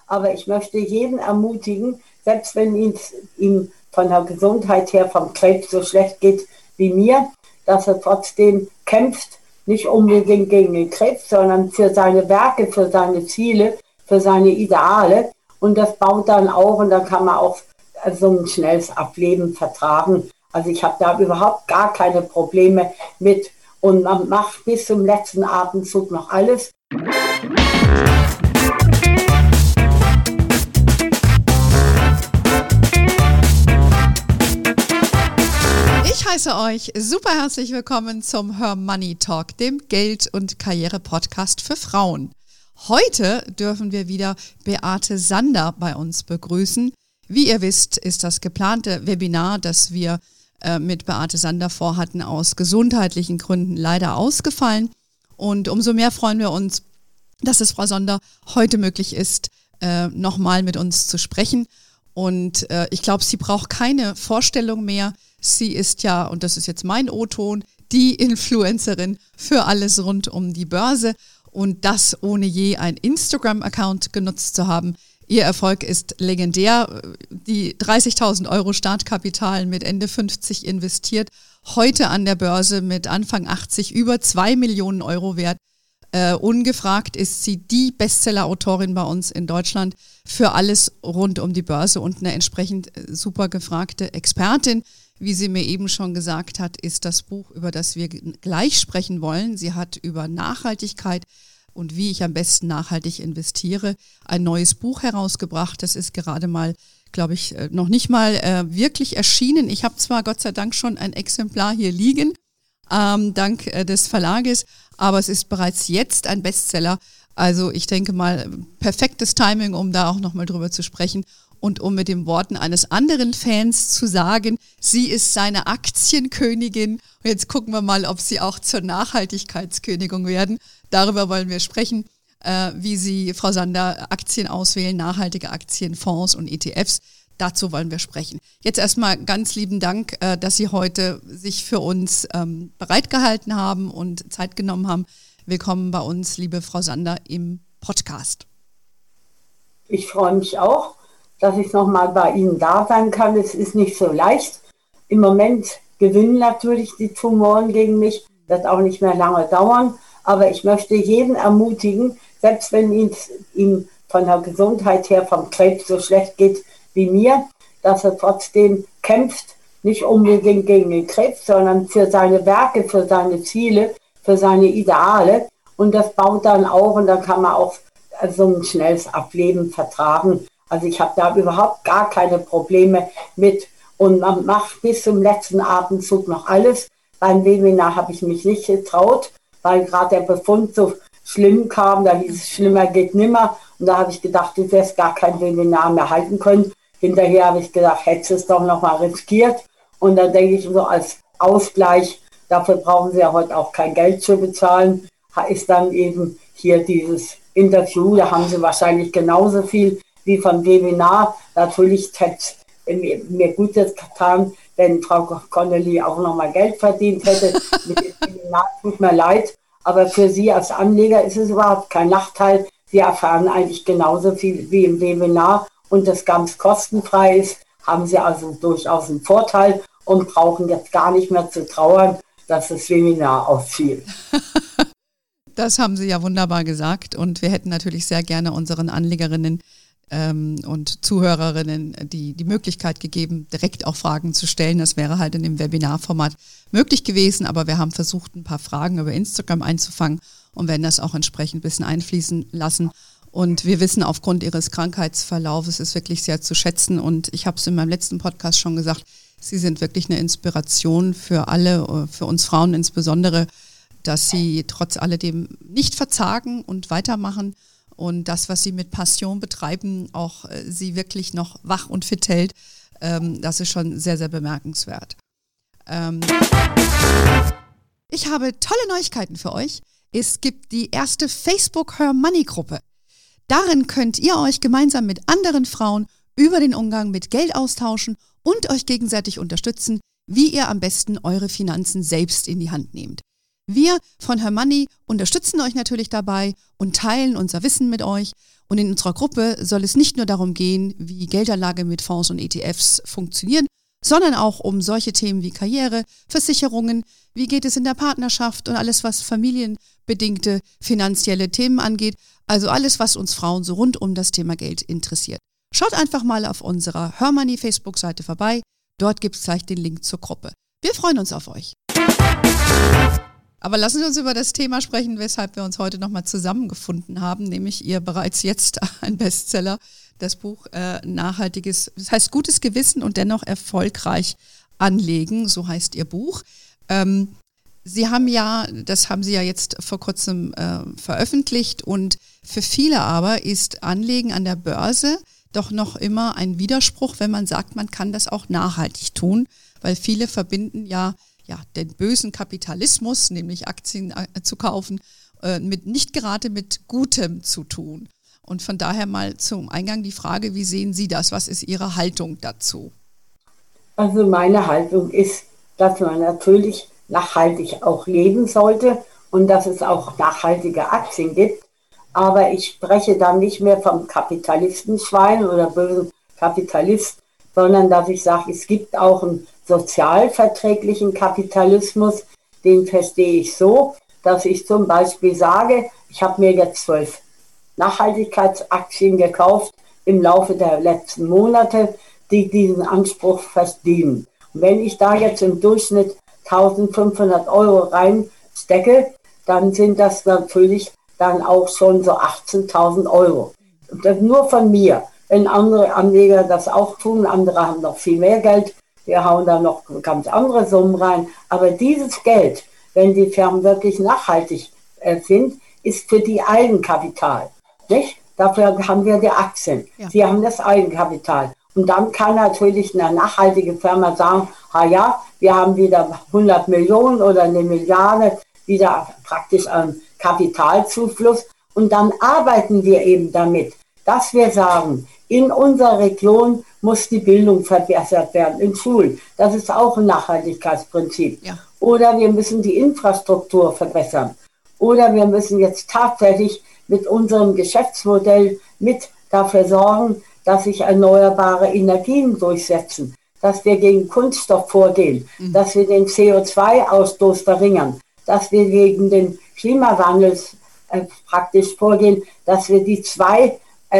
Aber ich möchte jeden ermutigen, selbst wenn ihm von der Gesundheit her vom Krebs so schlecht geht wie mir, dass er trotzdem kämpft, nicht unbedingt gegen den Krebs, sondern für seine Werke, für seine Ziele, für seine Ideale. Und das baut dann auch und dann kann man auch so ein schnelles Ableben vertragen. Also ich habe da überhaupt gar keine Probleme mit. Und man macht bis zum letzten Atemzug noch alles. Ich heiße euch super herzlich willkommen zum Her Money Talk, dem Geld- und Karriere-Podcast für Frauen. Heute dürfen wir wieder Beate Sander bei uns begrüßen. Wie ihr wisst, ist das geplante Webinar, das wir mit Beate Sander vorhatten, aus gesundheitlichen Gründen leider ausgefallen. Und umso mehr freuen wir uns, dass es Frau Sander heute möglich ist, nochmal mit uns zu sprechen. Und ich glaube, sie braucht keine Vorstellung mehr. Sie ist ja, und das ist jetzt mein O-Ton, die Influencerin für alles rund um die Börse und das ohne je einen Instagram-Account genutzt zu haben. Ihr Erfolg ist legendär. Die 30.000 Euro Startkapital mit Ende 50 investiert, heute an der Börse mit Anfang 80 über 2 Millionen Euro wert. Ungefragt ist sie die Bestseller-Autorin bei uns in Deutschland für alles rund um die Börse und eine entsprechend super gefragte Expertin. Wie sie mir eben schon gesagt hat, ist das Buch, über das wir gleich sprechen wollen. Sie hat über Nachhaltigkeit und wie ich am besten nachhaltig investiere, ein neues Buch herausgebracht. Das ist gerade mal, glaube ich, noch nicht mal wirklich erschienen. Ich habe zwar Gott sei Dank schon ein Exemplar hier liegen, dank des Verlages, aber es ist bereits jetzt ein Bestseller. Also ich denke mal, perfektes Timing, um da auch nochmal drüber zu sprechen. Und um mit den Worten eines anderen Fans zu sagen, sie ist seine Aktienkönigin. Und jetzt gucken wir mal, ob sie auch zur Nachhaltigkeitskönigin werden. Darüber wollen wir sprechen, wie Sie, Frau Sander, Aktien auswählen, nachhaltige Aktien, Fonds und ETFs. Dazu wollen wir sprechen. Jetzt erstmal ganz lieben Dank, dass Sie heute sich für uns bereitgehalten haben und Zeit genommen haben. Willkommen bei uns, liebe Frau Sander, im Podcast. Ich freue mich auch, dass ich nochmal bei Ihnen da sein kann. Es ist nicht so leicht. Im Moment gewinnen natürlich die Tumoren gegen mich. Das wird auch nicht mehr lange dauern. Aber ich möchte jeden ermutigen, selbst wenn ihm von der Gesundheit her vom Krebs so schlecht geht wie mir, dass er trotzdem kämpft, nicht unbedingt gegen den Krebs, sondern für seine Werke, für seine Ziele, für seine Ideale. Und das baut dann auch und dann kann man auch so ein schnelles Ableben vertragen. Also ich habe da überhaupt gar keine Probleme mit. Und man macht bis zum letzten Atemzug noch alles. Beim Webinar habe ich mich nicht getraut, weil gerade der Befund so schlimm kam. Da hieß es, schlimmer geht nimmer. Und da habe ich gedacht, du wirst gar kein Webinar mehr halten können. Hinterher habe ich gedacht, hättest du es doch noch mal riskiert. Und dann denke ich so als Ausgleich, dafür brauchen Sie ja heute auch kein Geld zu bezahlen, ist dann eben hier dieses Interview. Da haben Sie wahrscheinlich genauso viel wie vom Webinar. Natürlich hätte es mir Gutes getan, wenn Frau Connolly auch nochmal Geld verdient hätte. Mit dem Webinar tut mir leid, aber für Sie als Anleger ist es überhaupt kein Nachteil. Sie erfahren eigentlich genauso viel wie im Webinar und das ganz kostenfrei ist, haben Sie also durchaus einen Vorteil und brauchen jetzt gar nicht mehr zu trauern, dass das Webinar ausfiel. Das haben Sie ja wunderbar gesagt und wir hätten natürlich sehr gerne unseren Anlegerinnen und Zuhörerinnen die Möglichkeit gegeben, direkt auch Fragen zu stellen. Das wäre halt in dem Webinarformat möglich gewesen, aber wir haben versucht, ein paar Fragen über Instagram einzufangen und werden das auch entsprechend ein bisschen einfließen lassen. Und wir wissen, aufgrund Ihres Krankheitsverlaufes ist wirklich sehr zu schätzen und ich habe es in meinem letzten Podcast schon gesagt, Sie sind wirklich eine Inspiration für alle, für uns Frauen insbesondere, dass Sie trotz alledem nicht verzagen und weitermachen. Und das, was Sie mit Passion betreiben, auch Sie wirklich noch wach und fit hält, das ist schon sehr, sehr bemerkenswert. Ich habe tolle Neuigkeiten für euch. Es gibt die erste Facebook Her Money Gruppe. Darin könnt ihr euch gemeinsam mit anderen Frauen über den Umgang mit Geld austauschen und euch gegenseitig unterstützen, wie ihr am besten eure Finanzen selbst in die Hand nehmt. Wir von Her Money unterstützen euch natürlich dabei und teilen unser Wissen mit euch. Und in unserer Gruppe soll es nicht nur darum gehen, wie Geldanlage mit Fonds und ETFs funktionieren, sondern auch um solche Themen wie Karriere, Versicherungen, wie geht es in der Partnerschaft und alles, was familienbedingte finanzielle Themen angeht. Also alles, was uns Frauen so rund um das Thema Geld interessiert. Schaut einfach mal auf unserer Her Money Facebook-Seite vorbei. Dort gibt es gleich den Link zur Gruppe. Wir freuen uns auf euch. Aber lassen Sie uns über das Thema sprechen, weshalb wir uns heute nochmal zusammengefunden haben, nämlich Ihr bereits jetzt ein Bestseller, das Buch Nachhaltiges, das heißt Gutes Gewissen und dennoch erfolgreich anlegen, so heißt Ihr Buch. Sie haben ja, das haben Sie ja jetzt vor kurzem veröffentlicht und für viele aber ist Anlegen an der Börse doch noch immer ein Widerspruch, wenn man sagt, man kann das auch nachhaltig tun, weil viele verbinden ja den bösen Kapitalismus, nämlich Aktien zu kaufen, nicht gerade mit Gutem zu tun. Und von daher mal zum Eingang die Frage, wie sehen Sie das? Was ist Ihre Haltung dazu? Also meine Haltung ist, dass man natürlich nachhaltig auch leben sollte und dass es auch nachhaltige Aktien gibt. Aber ich spreche dann nicht mehr vom Kapitalistenschwein oder bösen Kapitalist, sondern dass ich sage, es gibt auch einen sozialverträglichen Kapitalismus. Den verstehe ich so, dass ich zum Beispiel sage, ich habe mir jetzt 12 Nachhaltigkeitsaktien gekauft im Laufe der letzten Monate, die diesen Anspruch verdienen. Und wenn ich da jetzt im Durchschnitt 1.500 Euro reinstecke, dann sind das natürlich dann auch schon so 18.000 Euro. Und das nur von mir. Wenn andere Anleger das auch tun, andere haben noch viel mehr Geld, wir hauen da noch ganz andere Summen rein. Aber dieses Geld, wenn die Firmen wirklich nachhaltig sind, ist für die Eigenkapital. Nicht? Dafür haben wir die Aktien. Ja. Sie haben das Eigenkapital. Und dann kann natürlich eine nachhaltige Firma sagen, wir haben wieder 100 Millionen oder 1 Milliarde wieder praktisch an Kapitalzufluss. Und dann arbeiten wir eben damit, dass wir sagen, in unserer Region muss die Bildung verbessert werden, in Schulen. Das ist auch ein Nachhaltigkeitsprinzip. Ja. Oder wir müssen die Infrastruktur verbessern. Oder wir müssen jetzt tatsächlich mit unserem Geschäftsmodell mit dafür sorgen, dass sich erneuerbare Energien durchsetzen, dass wir gegen Kunststoff vorgehen, dass wir den CO2-Ausstoß verringern, dass wir gegen den Klimawandel praktisch vorgehen, dass wir die 2%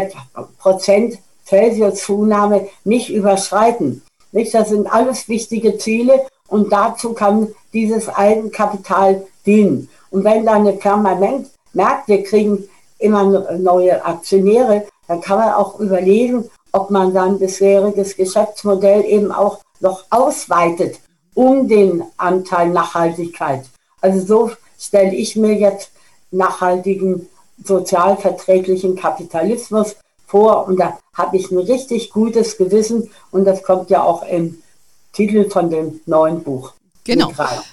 Celsius-Zunahme nicht überschreiten. Nicht? Das sind alles wichtige Ziele und dazu kann dieses Eigenkapital dienen. Und wenn dann eine Firma merkt, wir kriegen immer neue Aktionäre, dann kann man auch überlegen, ob man dann bisheriges Geschäftsmodell eben auch noch ausweitet um den Anteil Nachhaltigkeit. Also so stelle ich mir jetzt nachhaltigen, sozialverträglichen Kapitalismus vor und da habe ich ein richtig gutes Gewissen und das kommt ja auch im Titel von dem neuen Buch. Genau.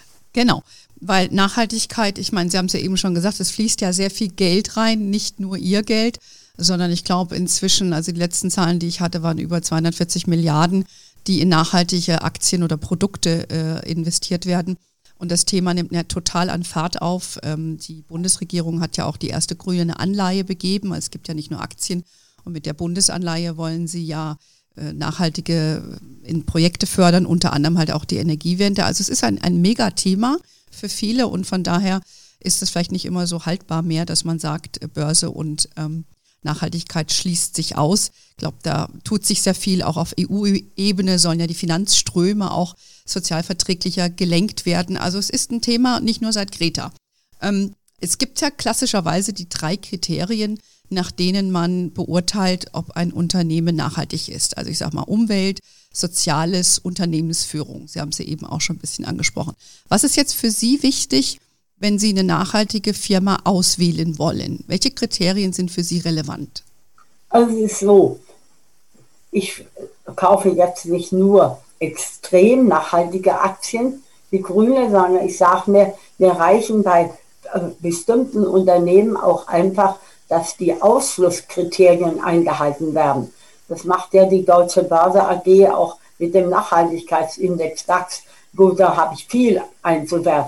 Weil Nachhaltigkeit, ich meine, Sie haben es ja eben schon gesagt, es fließt ja sehr viel Geld rein, nicht nur Ihr Geld, sondern ich glaube inzwischen, also die letzten Zahlen, die ich hatte, waren über 240 Milliarden, die in nachhaltige Aktien oder Produkte investiert werden. Und das Thema nimmt ja total an Fahrt auf. Die Bundesregierung hat ja auch die erste grüne Anleihe begeben. Es gibt ja nicht nur Aktien. Und mit der Bundesanleihe wollen sie ja nachhaltige Projekte fördern, unter anderem halt auch die Energiewende. Also es ist ein Megathema für viele und von daher ist es vielleicht nicht immer so haltbar mehr, dass man sagt, Börse und Nachhaltigkeit schließt sich aus. Ich glaube, da tut sich sehr viel. Auch auf EU-Ebene sollen ja die Finanzströme auch sozialverträglicher gelenkt werden. Also es ist ein Thema nicht nur seit Greta. Es gibt ja klassischerweise die 3 Kriterien, nach denen man beurteilt, ob ein Unternehmen nachhaltig ist. Also ich sage mal Umwelt, Soziales, Unternehmensführung. Sie haben es ja eben auch schon ein bisschen angesprochen. Was ist jetzt für Sie wichtig, wenn Sie eine nachhaltige Firma auswählen wollen? Welche Kriterien sind für Sie relevant? Also es ist so, ich kaufe jetzt nicht nur extrem nachhaltige Aktien wie Grüne, sondern ich sage mir reichen bei bestimmten Unternehmen auch einfach, dass die Ausschlusskriterien eingehalten werden. Das macht ja die Deutsche Börse AG auch mit dem Nachhaltigkeitsindex DAX. Gut, da habe ich viel einzuwerfen.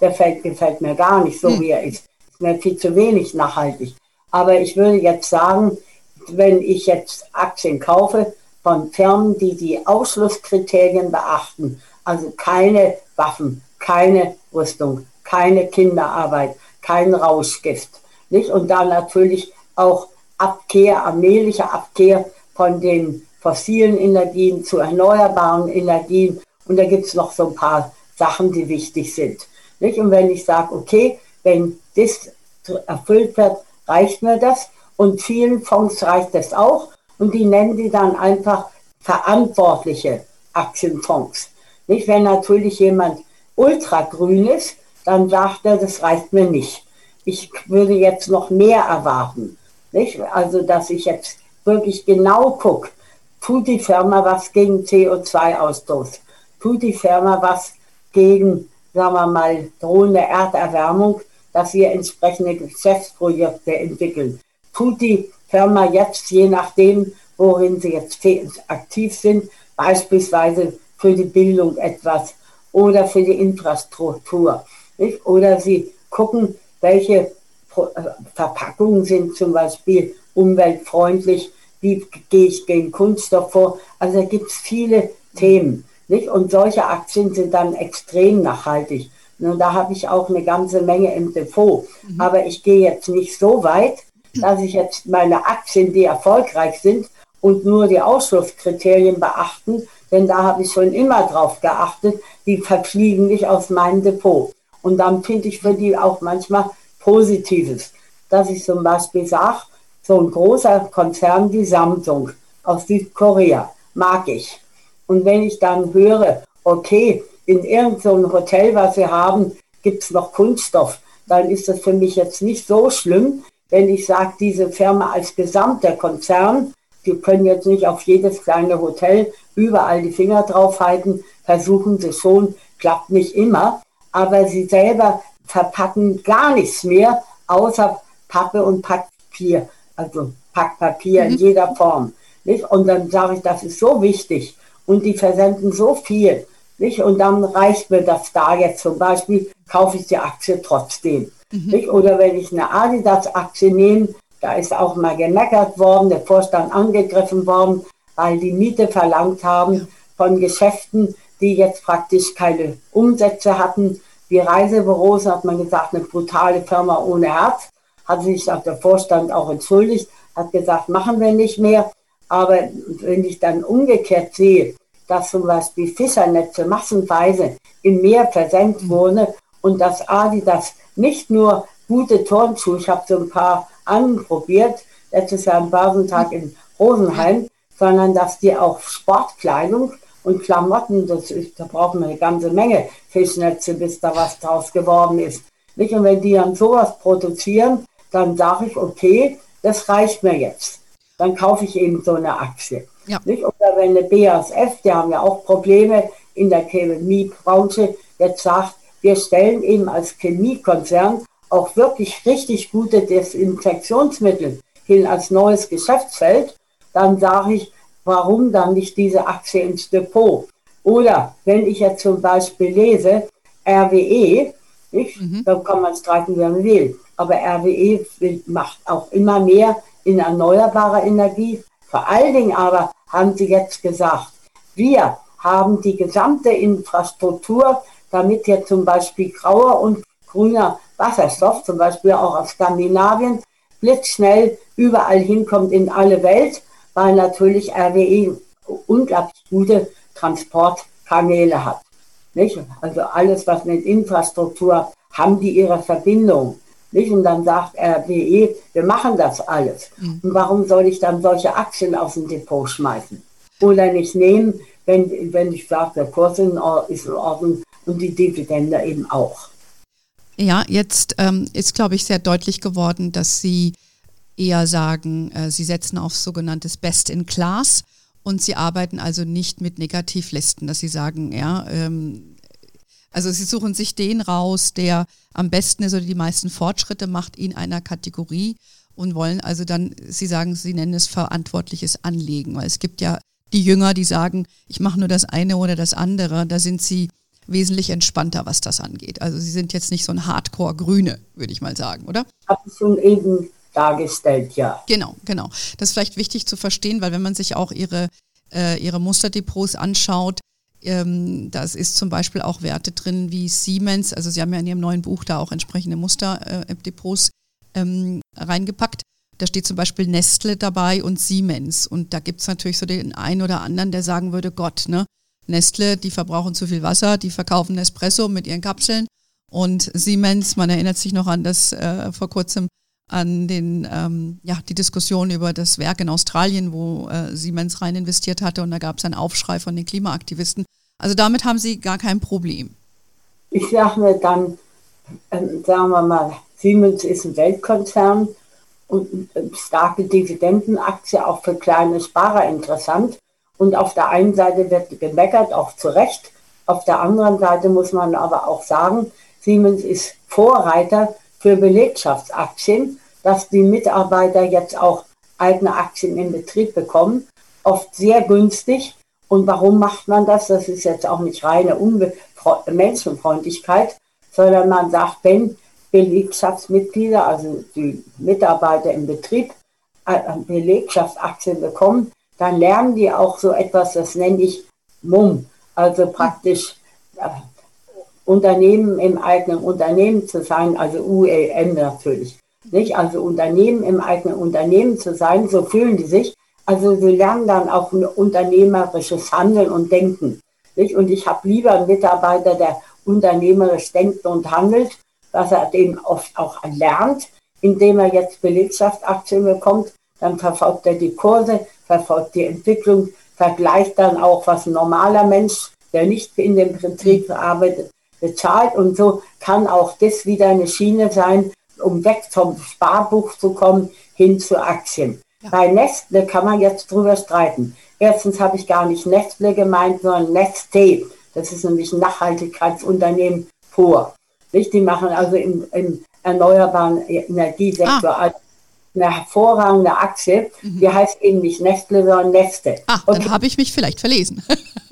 gefällt mir gar nicht, so wie er ist. Ist mir viel zu wenig nachhaltig. Aber ich würde jetzt sagen, wenn ich jetzt Aktien kaufe von Firmen, die die Ausschlusskriterien beachten, also keine Waffen, keine Rüstung, keine Kinderarbeit, kein Rauschgift, nicht? Und dann natürlich auch allmähliche Abkehr von den fossilen Energien zu erneuerbaren Energien. Und da gibt es noch so ein paar Sachen, die wichtig sind. Nicht? Und wenn ich sage, okay, wenn das erfüllt wird, reicht mir das. Und vielen Fonds reicht das auch. Und die nennen die dann einfach verantwortliche Aktienfonds. Nicht? Wenn natürlich jemand ultragrün ist, dann sagt er, das reicht mir nicht. Ich würde jetzt noch mehr erwarten. Nicht? Also, dass ich jetzt wirklich genau gucke, tut die Firma was gegen CO2-Ausstoß? Tut die Firma was gegen, sagen wir mal, drohende Erderwärmung, dass wir entsprechende Geschäftsprojekte entwickeln? Tut die Firma jetzt, je nachdem, worin sie jetzt aktiv sind, beispielsweise für die Bildung etwas oder für die Infrastruktur? Nicht? Oder sie gucken, welche Verpackungen sind zum Beispiel umweltfreundlich, wie gehe ich gegen Kunststoff vor. Also da gibt es viele Themen. Nicht? Und solche Aktien sind dann extrem nachhaltig. Und da habe ich auch eine ganze Menge im Depot. Aber ich gehe jetzt nicht so weit, dass ich jetzt meine Aktien, die erfolgreich sind und nur die Ausschlusskriterien beachten, denn da habe ich schon immer drauf geachtet, die verfliegen nicht aus meinem Depot. Und dann finde ich für die auch manchmal Positives, dass ich zum Beispiel sage, so ein großer Konzern wie Samsung aus Südkorea mag ich. Und wenn ich dann höre, okay, in irgendeinem Hotel, was wir haben, gibt es noch Kunststoff, dann ist das für mich jetzt nicht so schlimm, wenn ich sage, diese Firma als gesamter Konzern, die können jetzt nicht auf jedes kleine Hotel überall die Finger drauf halten, versuchen sie schon, klappt nicht immer, aber sie selber verpacken gar nichts mehr, außer Pappe und Papier, also Packpapier in jeder Form. Nicht? Und dann sage ich, das ist so wichtig und die versenden so viel. Nicht? Und dann reicht mir das da jetzt zum Beispiel, kaufe ich die Aktie trotzdem. Nicht? Oder wenn ich eine Adidas-Aktie nehme, da ist auch mal gemeckert worden, der Vorstand angegriffen worden, weil die Miete verlangt haben von Geschäften, die jetzt praktisch keine Umsätze hatten. Die Reisebüros, hat man gesagt, eine brutale Firma ohne Herz, hat sich auch der Vorstand auch entschuldigt, hat gesagt, machen wir nicht mehr. Aber wenn ich dann umgekehrt sehe, dass zum Beispiel Fischernetze massenweise im Meer versenkt wurden und dass Adidas nicht nur gute Turnschuhe, ich habe so ein paar anprobiert, letztes Jahr am Börsentag in Rosenheim, sondern dass die auch Sportkleidung und Klamotten, da brauchen wir eine ganze Menge Fischnetze, bis da was draus geworden ist. Nicht? Und wenn die dann sowas produzieren, dann sage ich, okay, das reicht mir jetzt. Dann kaufe ich eben so eine Aktie. Ja. Nicht? Oder wenn eine BASF, die haben ja auch Probleme in der Chemiebranche, jetzt sagt, wir stellen eben als Chemiekonzern auch wirklich richtig gute Desinfektionsmittel hin als neues Geschäftsfeld, dann sage ich, warum dann nicht diese Aktie ins Depot? Oder wenn ich jetzt zum Beispiel lese, RWE, da kann man streiten, wie man will, aber RWE macht auch immer mehr in erneuerbarer Energie. Vor allen Dingen aber haben sie jetzt gesagt, wir haben die gesamte Infrastruktur, damit jetzt zum Beispiel grauer und grüner Wasserstoff, zum Beispiel auch aus Skandinavien, blitzschnell überall hinkommt in alle Welt, weil natürlich RWE unglaublich gute Transportkanäle hat. Nicht? Also alles, was mit Infrastruktur, haben die ihre Verbindung. Nicht? Und dann sagt RWE, wir machen das alles. Und warum soll ich dann solche Aktien aus dem Depot schmeißen? Oder nicht nehmen, wenn ich sage, der Kurs ist in Ordnung und die Dividende eben auch. Ja, jetzt ist, glaube ich, sehr deutlich geworden, dass Sie eher sagen, Sie setzen auf sogenanntes Best in Class und Sie arbeiten also nicht mit Negativlisten, dass Sie sagen, ja, also Sie suchen sich den raus, der am besten ist oder die meisten Fortschritte macht in einer Kategorie und wollen also dann, Sie sagen, Sie nennen es verantwortliches Anlegen, weil es gibt ja die Jünger, die sagen, ich mache nur das eine oder das andere, da sind Sie wesentlich entspannter, was das angeht. Also Sie sind jetzt nicht so ein Hardcore-Grüne, würde ich mal sagen, oder? Habe ich schon eben dargestellt, ja. Genau. Das ist vielleicht wichtig zu verstehen, weil wenn man sich auch Ihre Musterdepots anschaut, das ist zum Beispiel auch Werte drin wie Siemens, also Sie haben ja in Ihrem neuen Buch da auch entsprechende Musterdepots reingepackt. Da steht zum Beispiel Nestle dabei und Siemens. Und da gibt es natürlich so den einen oder anderen, der sagen würde, Gott, ne? Nestle, die verbrauchen zu viel Wasser, die verkaufen Nespresso mit ihren Kapseln. Und Siemens, man erinnert sich noch an das vor kurzem, an die Diskussion über das Werk in Australien, wo Siemens rein investiert hatte und da gab es einen Aufschrei von den Klimaaktivisten. Also damit haben Sie gar kein Problem. Ich sage mir dann, sagen wir mal, Siemens ist ein Weltkonzern und eine starke Dividendenaktie auch für kleine Sparer interessant. Und auf der einen Seite wird gemeckert, auch zu Recht. Auf der anderen Seite muss man aber auch sagen, Siemens ist Vorreiter für Belegschaftsaktien, dass die Mitarbeiter jetzt auch eigene Aktien im Betrieb bekommen, oft sehr günstig. Und warum macht man das? Das ist jetzt auch nicht reine Menschenfreundlichkeit, sondern man sagt, wenn Belegschaftsmitglieder, also die Mitarbeiter im Betrieb, Belegschaftsaktien bekommen, dann lernen die auch so etwas, das nenne ich MUM, also praktisch Unternehmen im eigenen Unternehmen zu sein, also UEM natürlich, nicht? Also Unternehmen im eigenen Unternehmen zu sein, so fühlen die sich. Also sie lernen dann auch ein unternehmerisches Handeln und Denken, nicht? Und ich habe lieber einen Mitarbeiter, der unternehmerisch denkt und handelt, was er eben oft auch lernt, indem er jetzt Belegschaftsaktien bekommt, dann verfolgt er die Kurse, verfolgt die Entwicklung, vergleicht dann auch, was ein normaler Mensch, der nicht in dem Betrieb arbeitet, bezahlt. Und so kann auch das wieder eine Schiene sein, um weg vom Sparbuch zu kommen, hin zu Aktien. Ja. Bei Nestle kann man jetzt drüber streiten. Erstens habe ich gar nicht Nestle gemeint, sondern Neste. Das ist nämlich ein Nachhaltigkeitsunternehmen pur. Die machen also im erneuerbaren Energiesektor eine hervorragende Aktie. Die heißt eben nicht Nestle, sondern Neste. Okay. Dann habe ich mich vielleicht verlesen.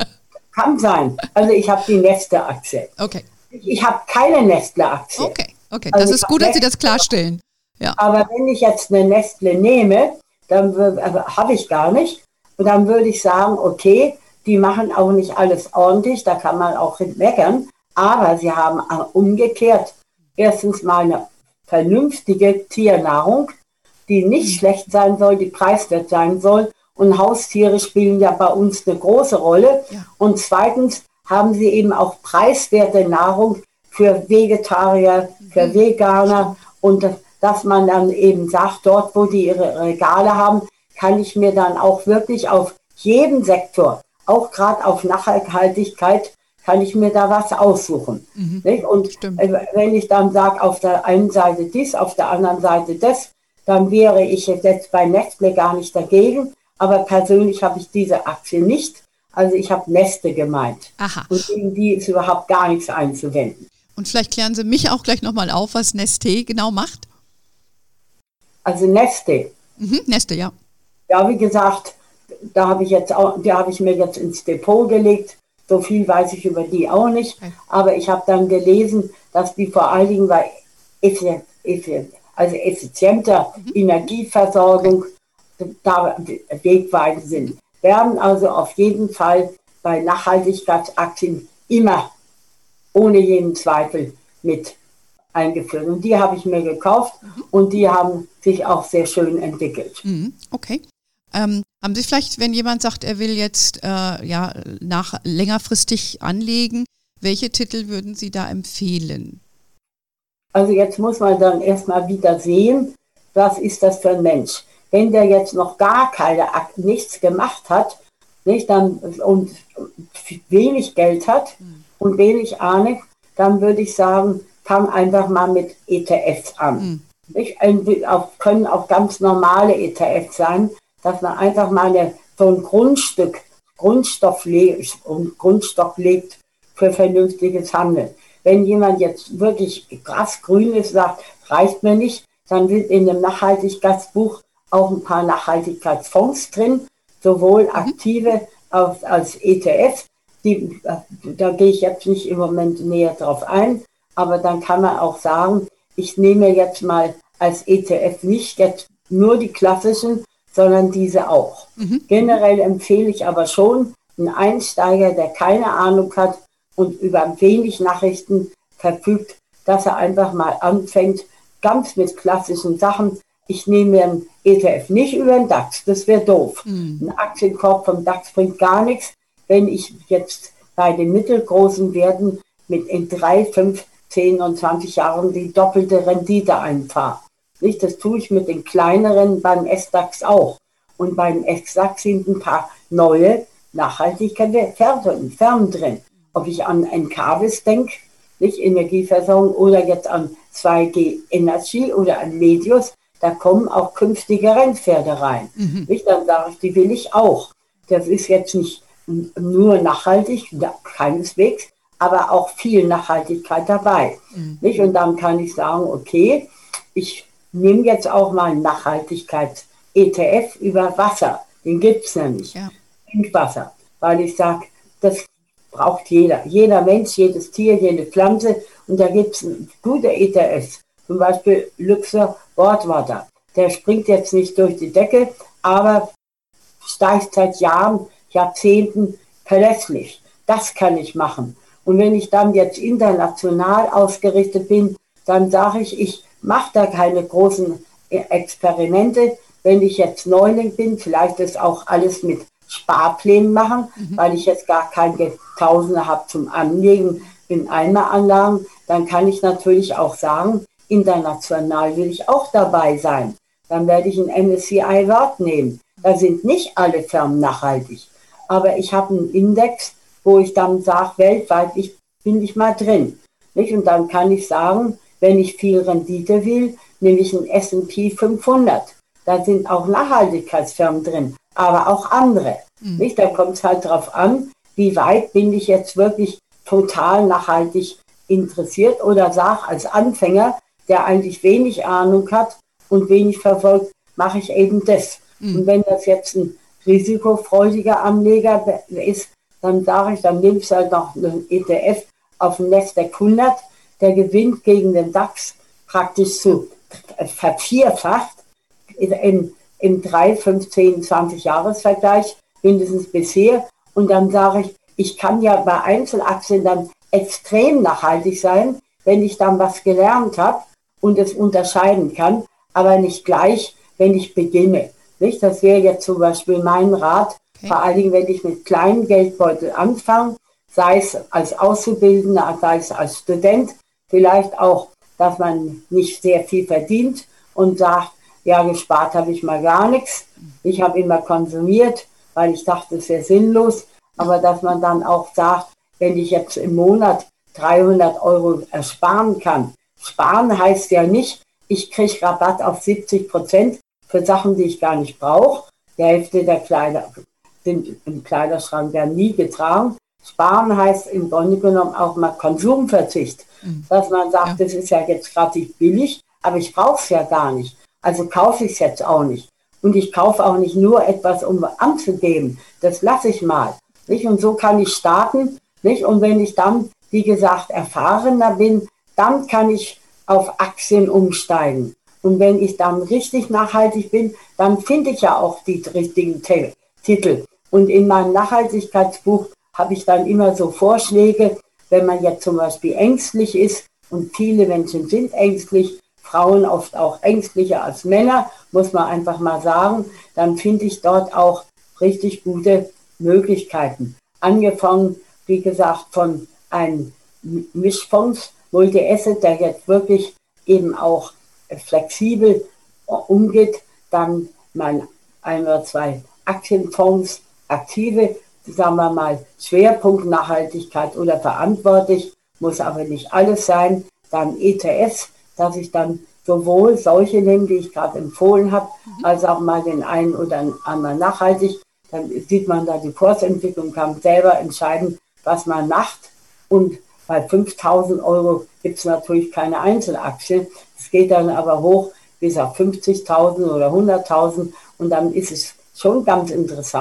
Kann sein. Also ich habe die Neste-Aktie. Okay. Ich habe keine Nestle-Aktie. Okay. Das also ist gut, dass Sie das klarstellen. Ja. Aber wenn ich jetzt eine Nestle nehme, dann habe ich gar nicht. Und dann würde ich sagen, okay, die machen auch nicht alles ordentlich, da kann man auch meckern. Aber sie haben umgekehrt erstens mal eine vernünftige Tiernahrung, die nicht schlecht sein soll, die preiswert sein soll. Und Haustiere spielen ja bei uns eine große Rolle. Ja. Und zweitens haben sie eben auch preiswerte Nahrung für Vegetarier, für Veganer. Und dass man dann eben sagt, dort, wo die ihre Regale haben, kann ich mir dann auch wirklich auf jedem Sektor, auch gerade auf Nachhaltigkeit, kann ich mir da was aussuchen. Nicht? Und wenn ich dann sage, auf der einen Seite dies, auf der anderen Seite das, dann wäre ich jetzt bei Nestle gar nicht dagegen. Aber persönlich habe ich diese Aktie nicht. Also ich habe Neste gemeint. Aha. Und gegen die ist überhaupt gar nichts einzuwenden. Und vielleicht klären Sie mich auch gleich nochmal auf, was Neste genau macht. Also Neste. Neste, ja. Ja, wie gesagt, die habe ich mir jetzt ins Depot gelegt. So viel weiß ich über die auch nicht. Okay. Aber ich habe dann gelesen, dass die vor allen Dingen bei effizienter Energieversorgung da wegweisend sind. Werden also auf jeden Fall bei Nachhaltigkeitsaktien immer ohne jeden Zweifel mit eingeführt. Und die habe ich mir gekauft und die haben sich auch sehr schön entwickelt. Okay. Haben Sie vielleicht, wenn jemand sagt, er will jetzt längerfristig anlegen, welche Titel würden Sie da empfehlen? Also jetzt muss man dann erstmal wieder sehen, was ist das für ein Mensch. Wenn der jetzt noch gar nichts gemacht hat, nicht, dann, und wenig Geld hat und wenig Ahnung, dann würde ich sagen, fang einfach mal mit ETFs an. Nicht? Können auch ganz normale ETFs sein, dass man einfach mal so ein Grundstoff legt für vernünftiges Handeln. Wenn jemand jetzt wirklich krass grün ist, sagt, reicht mir nicht, dann sind in dem Nachhaltigkeitsbuch auch ein paar Nachhaltigkeitsfonds drin, sowohl aktive als ETF. Da gehe ich jetzt nicht im Moment näher drauf ein, aber dann kann man auch sagen, ich nehme jetzt mal als ETF nicht jetzt nur die klassischen, sondern diese auch. Generell empfehle ich aber schon einen Einsteiger, der keine Ahnung hat und über wenig Nachrichten verfügt, dass er einfach mal anfängt, ganz mit klassischen Sachen. Ich nehme mir einen ETF nicht über den DAX, das wäre doof. Ein Aktienkorb vom DAX bringt gar nichts, wenn ich jetzt bei den mittelgroßen Werten mit in 3, 5, 10 und 20 Jahren die doppelte Rendite einfahre. Nicht, das tue ich mit den kleineren beim SDAX auch. Und beim SDAX sind ein paar neue Nachhaltigkeitsfirmen drin. Ob ich an Encavis denke, nicht Energieversorgung, oder jetzt an 2G Energy oder an Medius, da kommen auch künftige Rennpferde rein. Nicht, dann sage ich, die will ich auch. Das ist jetzt nicht nur nachhaltig, keineswegs, aber auch viel Nachhaltigkeit dabei. Nicht? Und dann kann ich sagen, okay, ich nehme jetzt auch mal einen Nachhaltigkeits-ETF über Wasser. Den gibt es nämlich. Ja. Trinkwasser. Weil ich sage, das braucht jeder. Jeder Mensch, jedes Tier, jede Pflanze. Und da gibt es gute ETFs. Zum Beispiel Luxor Boardwater. Der springt jetzt nicht durch die Decke, aber steigt seit Jahren, Jahrzehnten verlässlich. Das kann ich machen. Und wenn ich dann jetzt international ausgerichtet bin, dann sage ich, ich mache da keine großen Experimente. Wenn ich jetzt Neuling bin, vielleicht das auch alles mit Sparplänen machen, weil ich jetzt gar keine Tausende habe zum Anlegen in Einmalanlagen, dann kann ich natürlich auch sagen, international will ich auch dabei sein. Dann werde ich ein MSCI World nehmen. Da sind nicht alle Firmen nachhaltig. Aber ich habe einen Index, wo ich dann sage, weltweit bin ich mal drin. Nicht? Und dann kann ich sagen, wenn ich viel Rendite will, nehme ich einen S&P 500. Da sind auch Nachhaltigkeitsfirmen drin, aber auch andere. Nicht? Da kommt es halt darauf an, wie weit bin ich jetzt wirklich total nachhaltig interessiert oder sage als Anfänger, der eigentlich wenig Ahnung hat und wenig verfolgt, mache ich eben das. Und wenn das jetzt ein risikofreudiger Anleger ist, dann sage ich, dann nimmst du halt noch einen ETF auf dem Nasdaq 100, der gewinnt gegen den DAX praktisch zu vervierfacht im 3, 5, 10, 20 Jahresvergleich, mindestens bisher. Und dann sage ich, ich kann ja bei Einzelaktien dann extrem nachhaltig sein, wenn ich dann was gelernt habe und es unterscheiden kann, aber nicht gleich, wenn ich beginne. Nicht? Das wäre jetzt zum Beispiel mein Rat, vor allen Dingen, wenn ich mit kleinen Geldbeutel anfange, sei es als Auszubildender, sei es als Student, vielleicht auch, dass man nicht sehr viel verdient und sagt, ja, gespart habe ich mal gar nichts. Ich habe immer konsumiert, weil ich dachte, es wäre sinnlos. Aber dass man dann auch sagt, wenn ich jetzt im Monat 300 € ersparen kann. Sparen heißt ja nicht, ich kriege Rabatt auf 70% für Sachen, die ich gar nicht brauche. Die Hälfte der Kleider sind im Kleiderschrank ja nie getragen. Sparen heißt im Grunde genommen auch mal Konsumverzicht. Dass man sagt, das ist ja jetzt gerade nicht billig, aber ich brauche es ja gar nicht. Also kaufe ich es jetzt auch nicht. Und ich kaufe auch nicht nur etwas, um anzugeben. Das lasse ich mal. Nicht? Und so kann ich starten. Nicht? Und wenn ich dann, wie gesagt, erfahrener bin, dann kann ich auf Aktien umsteigen. Und wenn ich dann richtig nachhaltig bin, dann finde ich ja auch die richtigen Titel. Und in meinem Nachhaltigkeitsbuch habe ich dann immer so Vorschläge, wenn man jetzt zum Beispiel ängstlich ist, und viele Menschen sind ängstlich, Frauen oft auch ängstlicher als Männer, muss man einfach mal sagen, dann finde ich dort auch richtig gute Möglichkeiten. Angefangen, wie gesagt, von einem Mischfonds, Multi-Asset, der jetzt wirklich eben auch flexibel umgeht, dann mal 1 oder 2 Aktienfonds, aktive, sagen wir mal, Schwerpunkt Nachhaltigkeit oder verantwortlich, muss aber nicht alles sein, dann ETFs, dass ich dann sowohl solche nehme, die ich gerade empfohlen habe, als auch mal den einen oder anderen nachhaltig. Dann sieht man da die Kursentwicklung, kann selber entscheiden, was man macht. Und bei 5.000 € gibt es natürlich keine Einzelaktien. Es geht dann aber hoch bis auf 50.000 oder 100.000. Und dann ist es schon ganz interessant,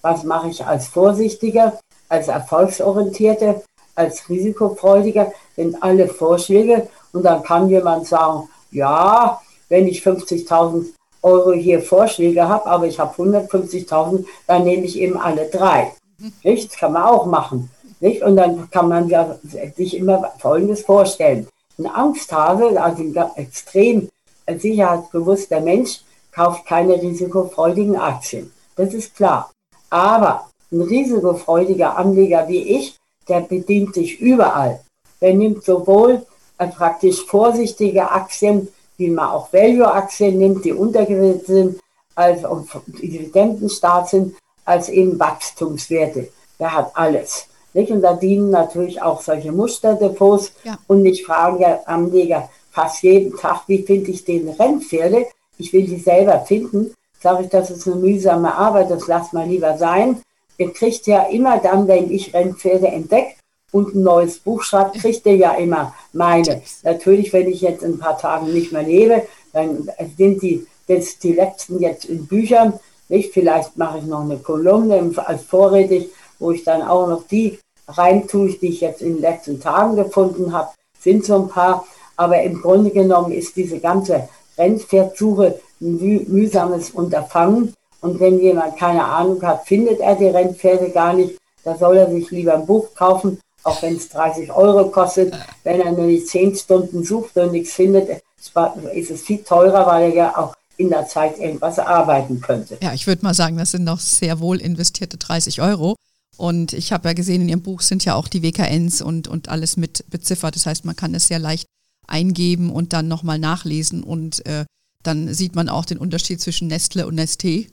was mache ich als Vorsichtiger, als Erfolgsorientierter, als Risikofreudiger, sind alle Vorschläge. Und dann kann jemand sagen, ja, wenn ich 50.000 Euro hier Vorschläge habe, aber ich habe 150.000, dann nehme ich eben alle 3. Nicht? Das kann man auch machen. Nicht? Und dann kann man ja sich immer Folgendes vorstellen. Ein Angsthase, also ein extrem sicherheitsbewusster Mensch, kauft keine risikofreudigen Aktien. Das ist klar. Aber ein risikofreudiger Anleger wie ich, der bedient sich überall. Der nimmt sowohl praktisch vorsichtige Aktien, wie man auch Value-Aktien nimmt, die untergewichtet sind, als auch dividendenstark sind, als eben Wachstumswerte. Der hat alles. Nicht? Und da dienen natürlich auch solche Musterdepots. Ja. Und ich frage ja Anleger fast jeden Tag, wie finde ich den Rennpferde? Ich will die selber finden. Sage ich, das ist eine mühsame Arbeit, das lasst mal lieber sein. Ihr kriegt ja immer dann, wenn ich Rennpferde entdecke und ein neues Buch schreibe, kriegt ihr ja immer meine. Natürlich, wenn ich jetzt in ein paar Tagen nicht mehr lebe, dann sind die letzten jetzt in Büchern. Nicht? Vielleicht mache ich noch eine Kolumne als vorrätig, wo ich dann auch noch die reintue, die ich jetzt in den letzten Tagen gefunden habe. Sind so ein paar. Aber im Grunde genommen ist diese ganze Rennpferdsuche ein mühsames Unterfangen. Und wenn jemand keine Ahnung hat, findet er die Rennpferde gar nicht. Da soll er sich lieber ein Buch kaufen, auch wenn es 30 Euro kostet. Wenn er nämlich 10 Stunden sucht und nichts findet, ist es viel teurer, weil er ja auch in der Zeit irgendwas arbeiten könnte. Ja, ich würde mal sagen, das sind noch sehr wohl investierte 30 Euro. Und ich habe ja gesehen, in Ihrem Buch sind ja auch die WKNs und alles mit beziffert. Das heißt, man kann es sehr leicht eingeben und dann nochmal nachlesen und dann sieht man auch den Unterschied zwischen Nestle und Nestlé,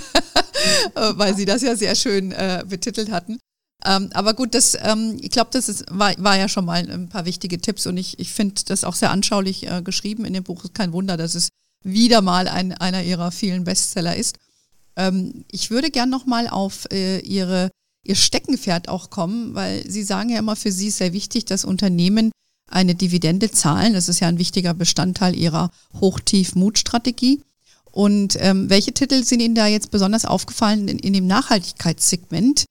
weil Sie das ja sehr schön betitelt hatten. Aber gut, ich glaube, das war ja schon mal ein paar wichtige Tipps und ich finde das auch sehr anschaulich geschrieben in dem Buch. Ist kein Wunder, dass es wieder mal einer Ihrer vielen Bestseller ist. Ich würde gern nochmal auf Ihr Steckenpferd auch kommen, weil Sie sagen ja immer, für Sie ist sehr wichtig, dass Unternehmen eine Dividende zahlen. Das ist ja ein wichtiger Bestandteil Ihrer Hoch-Tief-Mut-Strategie. Und welche Titel sind Ihnen da jetzt besonders aufgefallen in dem Nachhaltigkeitssegment,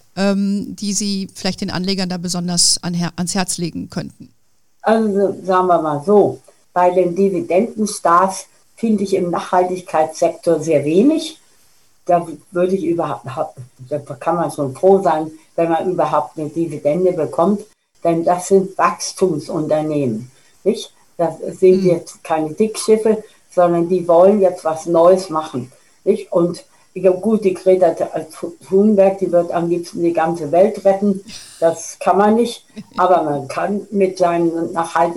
die Sie vielleicht den Anlegern da besonders ans Herz legen könnten? Also sagen wir mal so, bei den Dividendenstars finde ich im Nachhaltigkeitssektor sehr wenig. Da würde ich da kann man schon froh sein, wenn man überhaupt eine Dividende bekommt, denn das sind Wachstumsunternehmen, nicht? Das sind jetzt keine Dickschiffe, sondern die wollen jetzt was Neues machen, nicht? Und gut, die Greta Thunberg, die wird am liebsten die ganze Welt retten, das kann man nicht, aber man kann mit seinen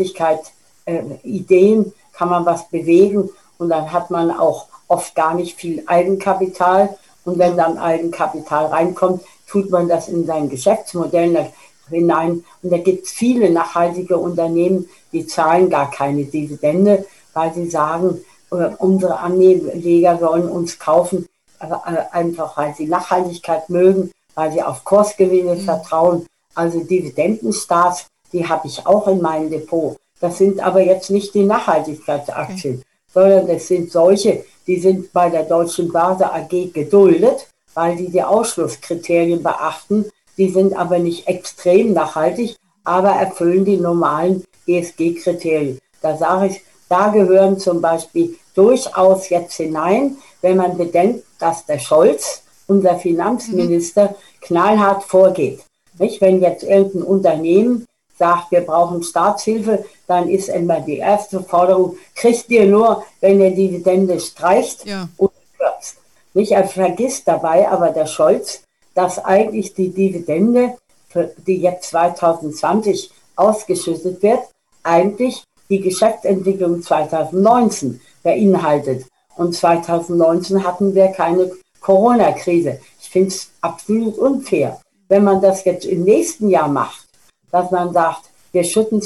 Nachhaltigkeit-Ideen kann man was bewegen und dann hat man auch oft gar nicht viel Eigenkapital und wenn dann Eigenkapital reinkommt, tut man das in sein Geschäftsmodell hinein und da gibt es viele nachhaltige Unternehmen, die zahlen gar keine Dividende, weil sie sagen, unsere Anleger sollen uns kaufen, einfach weil sie Nachhaltigkeit mögen, weil sie auf Kursgewinne vertrauen. Also Dividendenstars, die habe ich auch in meinem Depot. Das sind aber jetzt nicht die Nachhaltigkeitsaktien, sondern das sind solche, die sind bei der Deutschen Börse AG geduldet, weil die Ausschlusskriterien beachten. Die sind aber nicht extrem nachhaltig, aber erfüllen die normalen ESG-Kriterien. Da sage ich, da gehören zum Beispiel durchaus jetzt hinein, wenn man bedenkt, dass der Scholz, unser Finanzminister, knallhart vorgeht. Nicht? Wenn jetzt irgendein Unternehmen sagt, wir brauchen Staatshilfe, dann ist immer die erste Forderung, kriegt ihr nur, wenn ihr Dividende streicht und kürzt. Nicht? Er vergisst dabei aber der Scholz, dass eigentlich die Dividende, die jetzt 2020 ausgeschüttet wird, eigentlich die Geschäftsentwicklung 2019 beinhaltet. Und 2019 hatten wir keine Corona-Krise. Ich finde es absolut unfair. Wenn man das jetzt im nächsten Jahr macht, dass man sagt, wir schütten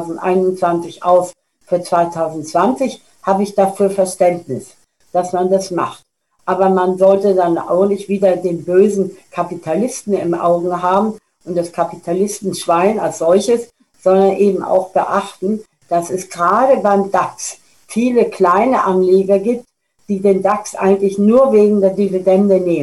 2021 aus für 2020, habe ich dafür Verständnis, dass man das macht. Aber man sollte dann auch nicht wieder den bösen Kapitalisten im Auge haben und das Kapitalistenschwein als solches, sondern eben auch beachten, dass es gerade beim DAX viele kleine Anleger gibt, die den DAX eigentlich nur wegen der Dividende nehmen.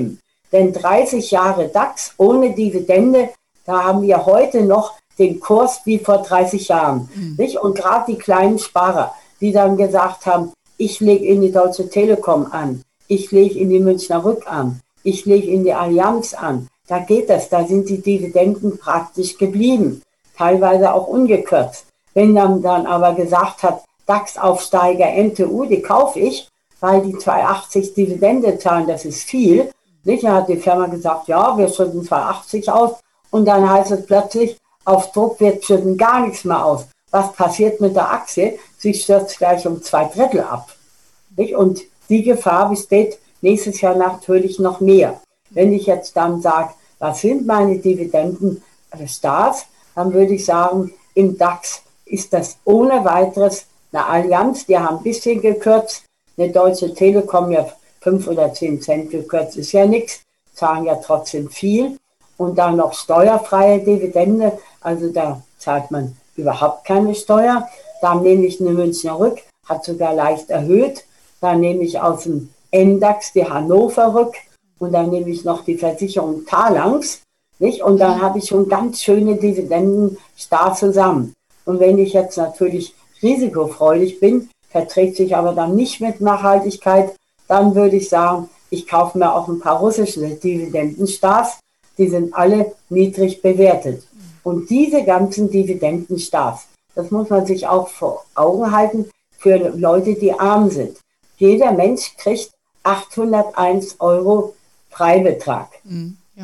Denn 30 Jahre DAX ohne Dividende, da haben wir heute noch den Kurs wie vor 30 Jahren. Nicht? Und gerade die kleinen Sparer, die dann gesagt haben, ich lege in die Deutsche Telekom an, ich lege in die Münchner Rück an, ich lege in die Allianz an. Da geht das, da sind die Dividenden praktisch geblieben, teilweise auch ungekürzt. Wenn man dann aber gesagt hat, DAX-Aufsteiger NTU, die kaufe ich, weil die 2,80 Dividende zahlen, das ist viel. Nicht? Dann hat die Firma gesagt, ja, wir schütten 2,80 aus. Und dann heißt es plötzlich, auf Druck, wir schütten gar nichts mehr aus. Was passiert mit der Aktie? Sie stürzt gleich um 2/3 ab. Nicht? Und die Gefahr besteht nächstes Jahr natürlich noch mehr. Wenn ich jetzt dann sage, was sind meine Dividenden des Staats, dann würde ich sagen, im DAX ist das ohne weiteres eine Allianz, die haben ein bisschen gekürzt, eine Deutsche Telekom ja 5 oder 10 Cent gekürzt, ist ja nichts, zahlen ja trotzdem viel. Und dann noch steuerfreie Dividende, also da zahlt man überhaupt keine Steuer. Dann nehme ich eine Münchner Rück, hat sogar leicht erhöht. Dann nehme ich aus dem MDAX die Hannover Rück und dann nehme ich noch die Versicherung Talanx. Nicht? Und dann habe ich schon ganz schöne Dividenden starr zusammen. Und wenn ich jetzt natürlich risikofreudig bin, verträgt sich aber dann nicht mit Nachhaltigkeit, dann würde ich sagen, ich kaufe mir auch ein paar russische Dividendenstars, die sind alle niedrig bewertet. Und diese ganzen Dividendenstars, das muss man sich auch vor Augen halten für Leute, die arm sind. Jeder Mensch kriegt 801 € Freibetrag. Ja.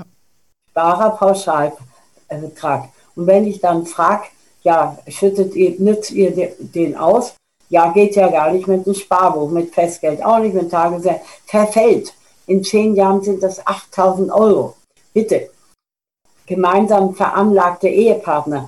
Sparerpauschalbetrag. Und wenn ich dann frage, ja, nützt ihr den aus? Ja, geht ja gar nicht mit dem Sparbuch, mit Festgeld auch nicht, mit Tagesgeld. Verfällt. In 10 Jahren sind das 8.000 €. Bitte. Gemeinsam veranlagte Ehepartner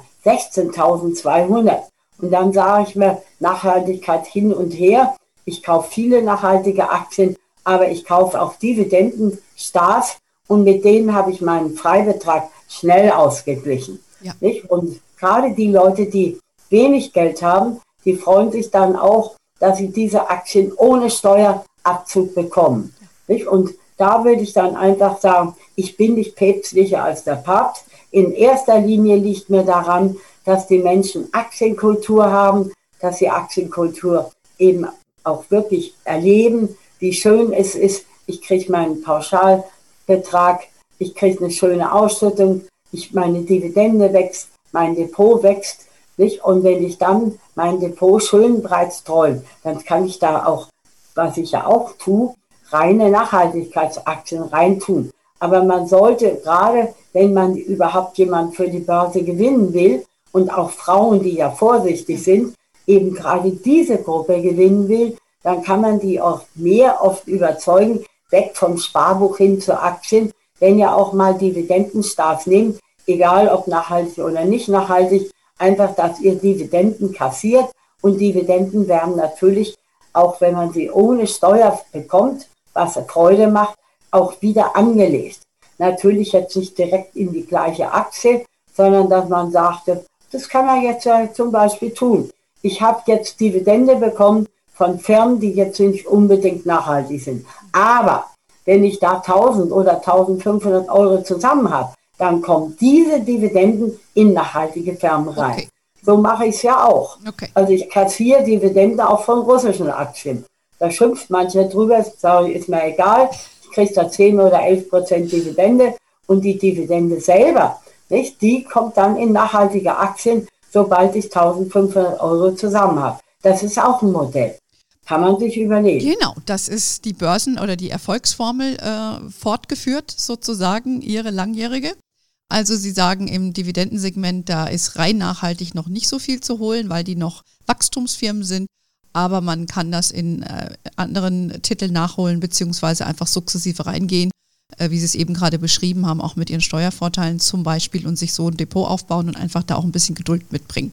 16.200. Und dann sage ich mir, Nachhaltigkeit hin und her. Ich kaufe viele nachhaltige Aktien, aber ich kaufe auch Dividendenstars und mit denen habe ich meinen Freibetrag schnell ausgeglichen. Ja. Nicht? Und gerade die Leute, die wenig Geld haben, die freuen sich dann auch, dass sie diese Aktien ohne Steuerabzug bekommen. Nicht? Und da würde ich dann einfach sagen, ich bin nicht päpstlicher als der Papst. In erster Linie liegt mir daran, dass die Menschen Aktienkultur haben, dass sie Aktienkultur eben auch wirklich erleben, wie schön es ist. Ich kriege meinen Pauschalbetrag, ich kriege eine schöne Ausschüttung, meine Dividende wächst, mein Depot wächst. Nicht? Und wenn ich dann mein Depot schön breit streue, dann kann ich da auch, was ich ja auch tue, reine Nachhaltigkeitsaktien reintun. Aber man sollte, gerade wenn man überhaupt jemand für die Börse gewinnen will und auch Frauen, die ja vorsichtig sind, eben gerade diese Gruppe gewinnen will, dann kann man die auch oft überzeugen, weg vom Sparbuch hin zu Aktien, wenn ihr auch mal Dividendenstars nehmt, egal ob nachhaltig oder nicht nachhaltig, einfach, dass ihr Dividenden kassiert und Dividenden werden natürlich, auch wenn man sie ohne Steuer bekommt, was Freude macht, auch wieder angelegt. Natürlich jetzt nicht direkt in die gleiche Aktie, sondern dass man sagte, das kann man jetzt ja zum Beispiel tun. Ich habe jetzt Dividende bekommen von Firmen, die jetzt nicht unbedingt nachhaltig sind. Aber wenn ich da 1.000 oder 1.500 € zusammen habe, dann kommen diese Dividenden in nachhaltige Firmen rein. Okay. So mache ich es ja auch. Okay. Also ich kassiere Dividende auch von russischen Aktien. Da schimpft mancher drüber, sage ich, ist mir egal, ich kriege da 10 oder 11% Dividende und die Dividende selber, nicht, die kommt dann in nachhaltige Aktien, sobald ich 1.500 € zusammen habe. Das ist auch ein Modell. Kann man sich überlegen. Genau, das ist die Börsen- oder die Erfolgsformel fortgeführt, sozusagen, Ihre langjährige. Also Sie sagen, im Dividendensegment, da ist rein nachhaltig noch nicht so viel zu holen, weil die noch Wachstumsfirmen sind. Aber man kann das in anderen Titeln nachholen, beziehungsweise einfach sukzessive reingehen, wie Sie es eben gerade beschrieben haben, auch mit Ihren Steuervorteilen zum Beispiel und sich so ein Depot aufbauen und einfach da auch ein bisschen Geduld mitbringen.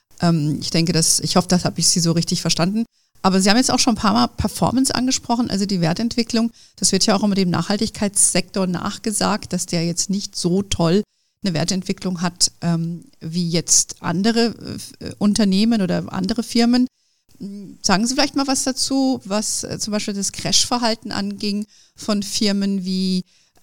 Ich hoffe, das habe ich Sie so richtig verstanden. Aber Sie haben jetzt auch schon ein paar Mal Performance angesprochen, also die Wertentwicklung. Das wird ja auch immer dem Nachhaltigkeitssektor nachgesagt, dass der jetzt nicht so toll eine Wertentwicklung hat wie jetzt andere Unternehmen oder andere Firmen. Sagen Sie vielleicht mal was dazu, was zum Beispiel das Crash-Verhalten anging von Firmen wie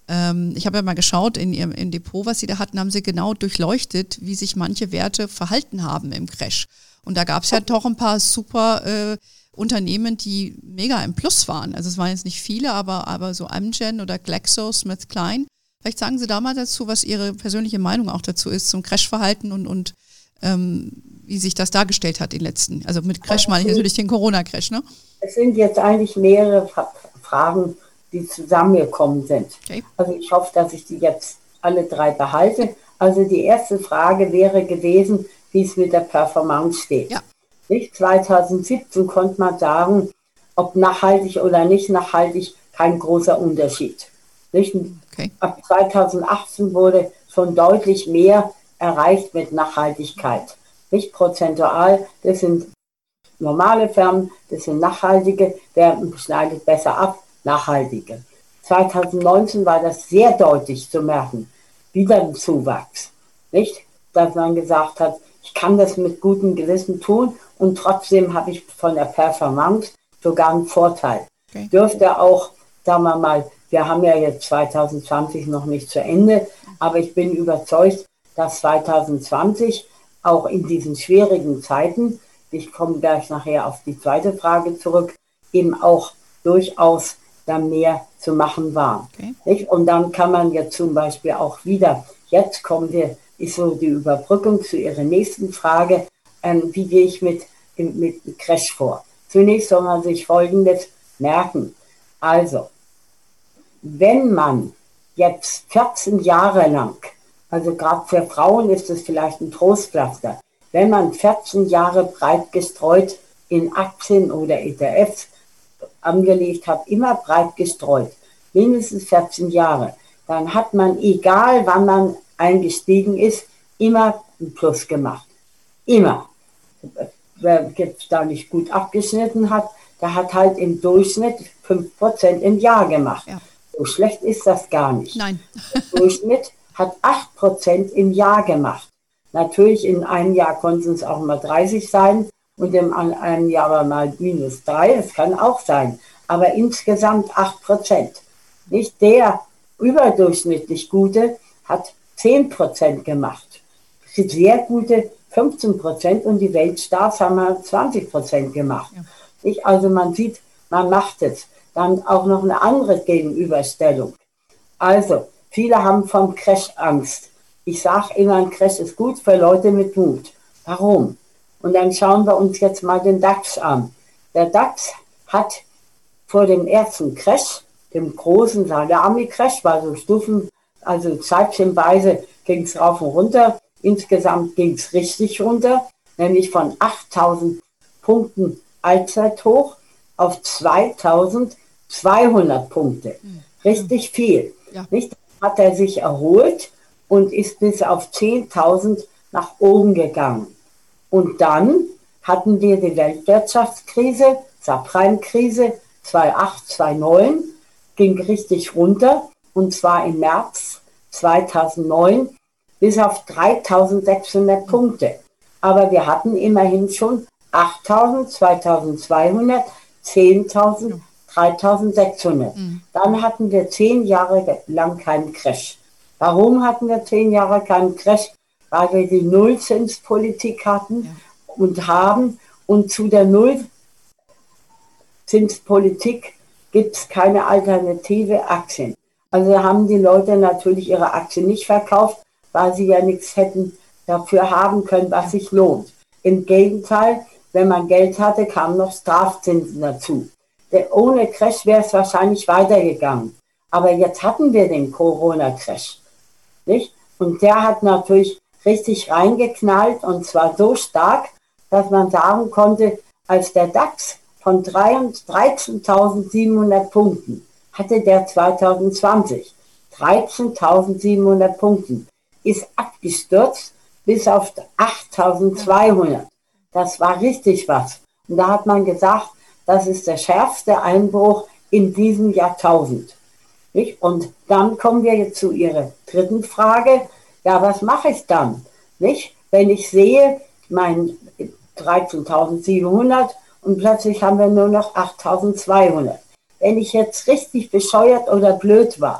Ich habe ja mal geschaut im Depot, was sie da hatten, haben sie genau durchleuchtet, wie sich manche Werte verhalten haben im Crash. Und da gab es ja doch ein paar super Unternehmen, die mega im Plus waren. Also es waren jetzt nicht viele, aber so Amgen oder GlaxoSmithKline. Vielleicht sagen Sie da mal dazu, was Ihre persönliche Meinung auch dazu ist zum Crash-Verhalten und wie sich das dargestellt hat den letzten. Also mit Crash meine ich natürlich den Corona-Crash, ne? Es sind jetzt eigentlich mehrere Fragen, die zusammengekommen sind. Okay. Also ich hoffe, dass ich die jetzt alle drei behalte. Also die erste Frage wäre gewesen, wie es mit der Performance steht. Ja. Nicht? 2017 konnte man sagen, ob nachhaltig oder nicht nachhaltig, kein großer Unterschied. Nicht? Okay. Ab 2018 wurde schon deutlich mehr erreicht mit Nachhaltigkeit. Nicht prozentual, das sind normale Firmen, das sind nachhaltige, der schneidet besser ab, nachhaltige. 2019 war das sehr deutlich zu merken, wieder ein Zuwachs. Nicht? Dass man gesagt hat, ich kann das mit gutem Gewissen tun und trotzdem habe ich von der Performance sogar einen Vorteil. Okay. Dürfte auch, sagen wir mal, wir haben ja jetzt 2020 noch nicht zu Ende, aber ich bin überzeugt, dass 2020 auch in diesen schwierigen Zeiten, ich komme gleich nachher auf die zweite Frage zurück, eben auch durchaus dann mehr zu machen war. Okay. Und dann kann man jetzt zum Beispiel auch wieder, jetzt ist so die Überbrückung zu Ihrer nächsten Frage, wie gehe ich mit Crash vor? Zunächst soll man sich Folgendes merken. Also, wenn man jetzt 14 Jahre lang, also gerade für Frauen ist es vielleicht ein Trostpflaster, wenn man 14 Jahre breit gestreut in Aktien oder ETFs angelegt hat, immer breit gestreut, mindestens 14 Jahre, dann hat man, egal wann man eingestiegen ist, immer ein Plus gemacht. Immer. Wer jetzt da nicht gut abgeschnitten hat, der hat halt im Durchschnitt 5% im Jahr gemacht. Ja. So schlecht ist das gar nicht. Nein. Der Durchschnitt hat 8% im Jahr gemacht. Natürlich in einem Jahr konnten es auch mal 30 sein und in einem Jahr mal -3, das kann auch sein. Aber insgesamt 8%. Nicht der überdurchschnittlich Gute hat 10% gemacht. Sehr gute 15% und die Weltstars haben 20% gemacht. Ja. Nicht? Also man sieht, man macht es. Dann auch noch eine andere Gegenüberstellung. Also, viele haben vom Crash Angst. Ich sage immer, ein Crash ist gut für Leute mit Mut. Warum? Und dann schauen wir uns jetzt mal den DAX an. Der DAX hat vor dem ersten Crash, dem großen Salami-Crash, war so Stufen, also zeitchenweise ging es rauf und runter. Insgesamt ging es richtig runter, nämlich von 8.000 Punkten Allzeithoch auf 2.200 Punkte. Richtig viel. Ja. Nicht? Hat er sich erholt und ist bis auf 10.000 nach oben gegangen. Und dann hatten wir die Weltwirtschaftskrise, Subprime-Krise 2008, 2009, ging richtig runter und zwar im März 2009 bis auf 3.600 Punkte. Aber wir hatten immerhin schon 8.000, 2.200, 10.000, 3.600. Dann hatten wir 10 Jahre lang keinen Crash. Warum hatten wir 10 Jahre keinen Crash? Weil wir die Nullzinspolitik hatten und haben. Und zu der Nullzinspolitik gibt es keine alternative Aktien. Also haben die Leute natürlich ihre Aktien nicht verkauft, weil sie ja nichts hätten dafür haben können, was sich lohnt. Im Gegenteil, wenn man Geld hatte, kamen noch Strafzinsen dazu. Ohne Crash wäre es wahrscheinlich weitergegangen. Aber jetzt hatten wir den Corona-Crash. Nicht? Und der hat natürlich richtig reingeknallt und zwar so stark, dass man sagen konnte, als der DAX von 13.700 Punkten hatte der 2020 13.700 Punkten, ist abgestürzt bis auf 8.200. Das war richtig was. Und da hat man gesagt, das ist der schärfste Einbruch in diesem Jahrtausend. Nicht? Und dann kommen wir jetzt zu Ihrer dritten Frage. Ja, was mache ich dann? Nicht? Wenn ich sehe, mein 13.700 und plötzlich haben wir nur noch 8.200. Wenn ich jetzt richtig bescheuert oder blöd war,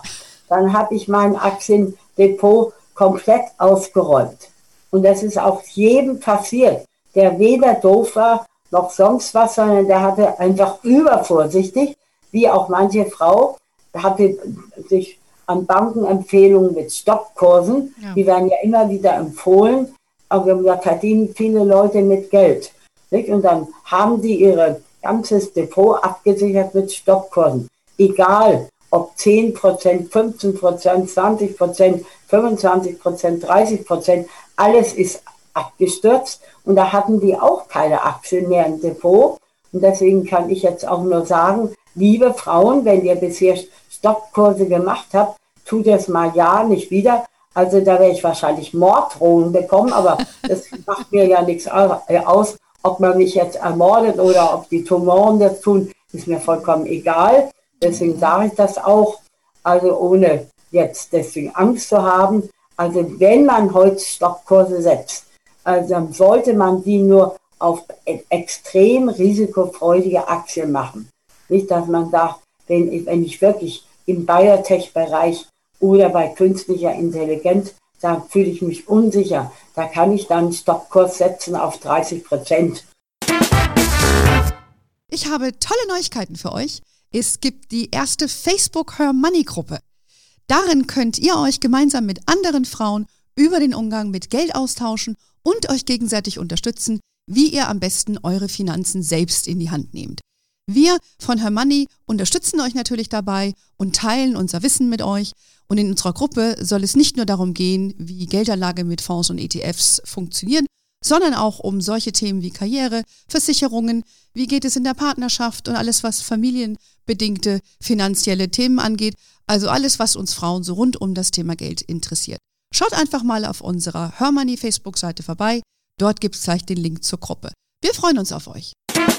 dann habe ich mein Aktiendepot komplett ausgeräumt. Und das ist auch jedem passiert, der weder doof war noch sonst was, sondern der hatte einfach übervorsichtig, wie auch manche Frau, hatte sich an Bankenempfehlungen mit Stoppkursen, die werden ja immer wieder empfohlen, aber da verdienen viele Leute mit Geld. Nicht? Und dann haben die ihr ganzes Depot abgesichert mit Stoppkursen. Egal, ob 10%, 15%, 20%, 25%, 30%, alles ist abgestürzt und da hatten die auch keine Aktien mehr im Depot. Und deswegen kann ich jetzt auch nur sagen, liebe Frauen, wenn ihr bisher Stoppkurse gemacht habt, tut es mal ja nicht wieder. Also da werde ich wahrscheinlich Morddrohungen bekommen, aber das macht mir ja nichts aus, ob man mich jetzt ermordet oder ob die Tumoren das tun, ist mir vollkommen egal. Deswegen sage ich das auch, also ohne jetzt deswegen Angst zu haben. Also wenn man heute Stoppkurse setzt, also dann sollte man die nur auf extrem risikofreudige Aktien machen. Nicht, dass man sagt, wenn ich wirklich im Biotech-Bereich oder bei künstlicher Intelligenz, da fühle ich mich unsicher. Da kann ich dann einen Stoppkurs setzen auf 30%. Ich habe tolle Neuigkeiten für euch. Es gibt die erste Facebook Her Money Gruppe. Darin könnt ihr euch gemeinsam mit anderen Frauen über den Umgang mit Geld austauschen und euch gegenseitig unterstützen, wie ihr am besten eure Finanzen selbst in die Hand nehmt. Wir von Her Money unterstützen euch natürlich dabei und teilen unser Wissen mit euch. Und in unserer Gruppe soll es nicht nur darum gehen, wie Geldanlage mit Fonds und ETFs funktionieren, sondern auch um solche Themen wie Karriere, Versicherungen, wie geht es in der Partnerschaft und alles, was familienbedingte finanzielle Themen angeht. Also alles, was uns Frauen so rund um das Thema Geld interessiert. Schaut einfach mal auf unserer Her Money Facebook-Seite vorbei. Dort gibt es gleich den Link zur Gruppe. Wir freuen uns auf euch.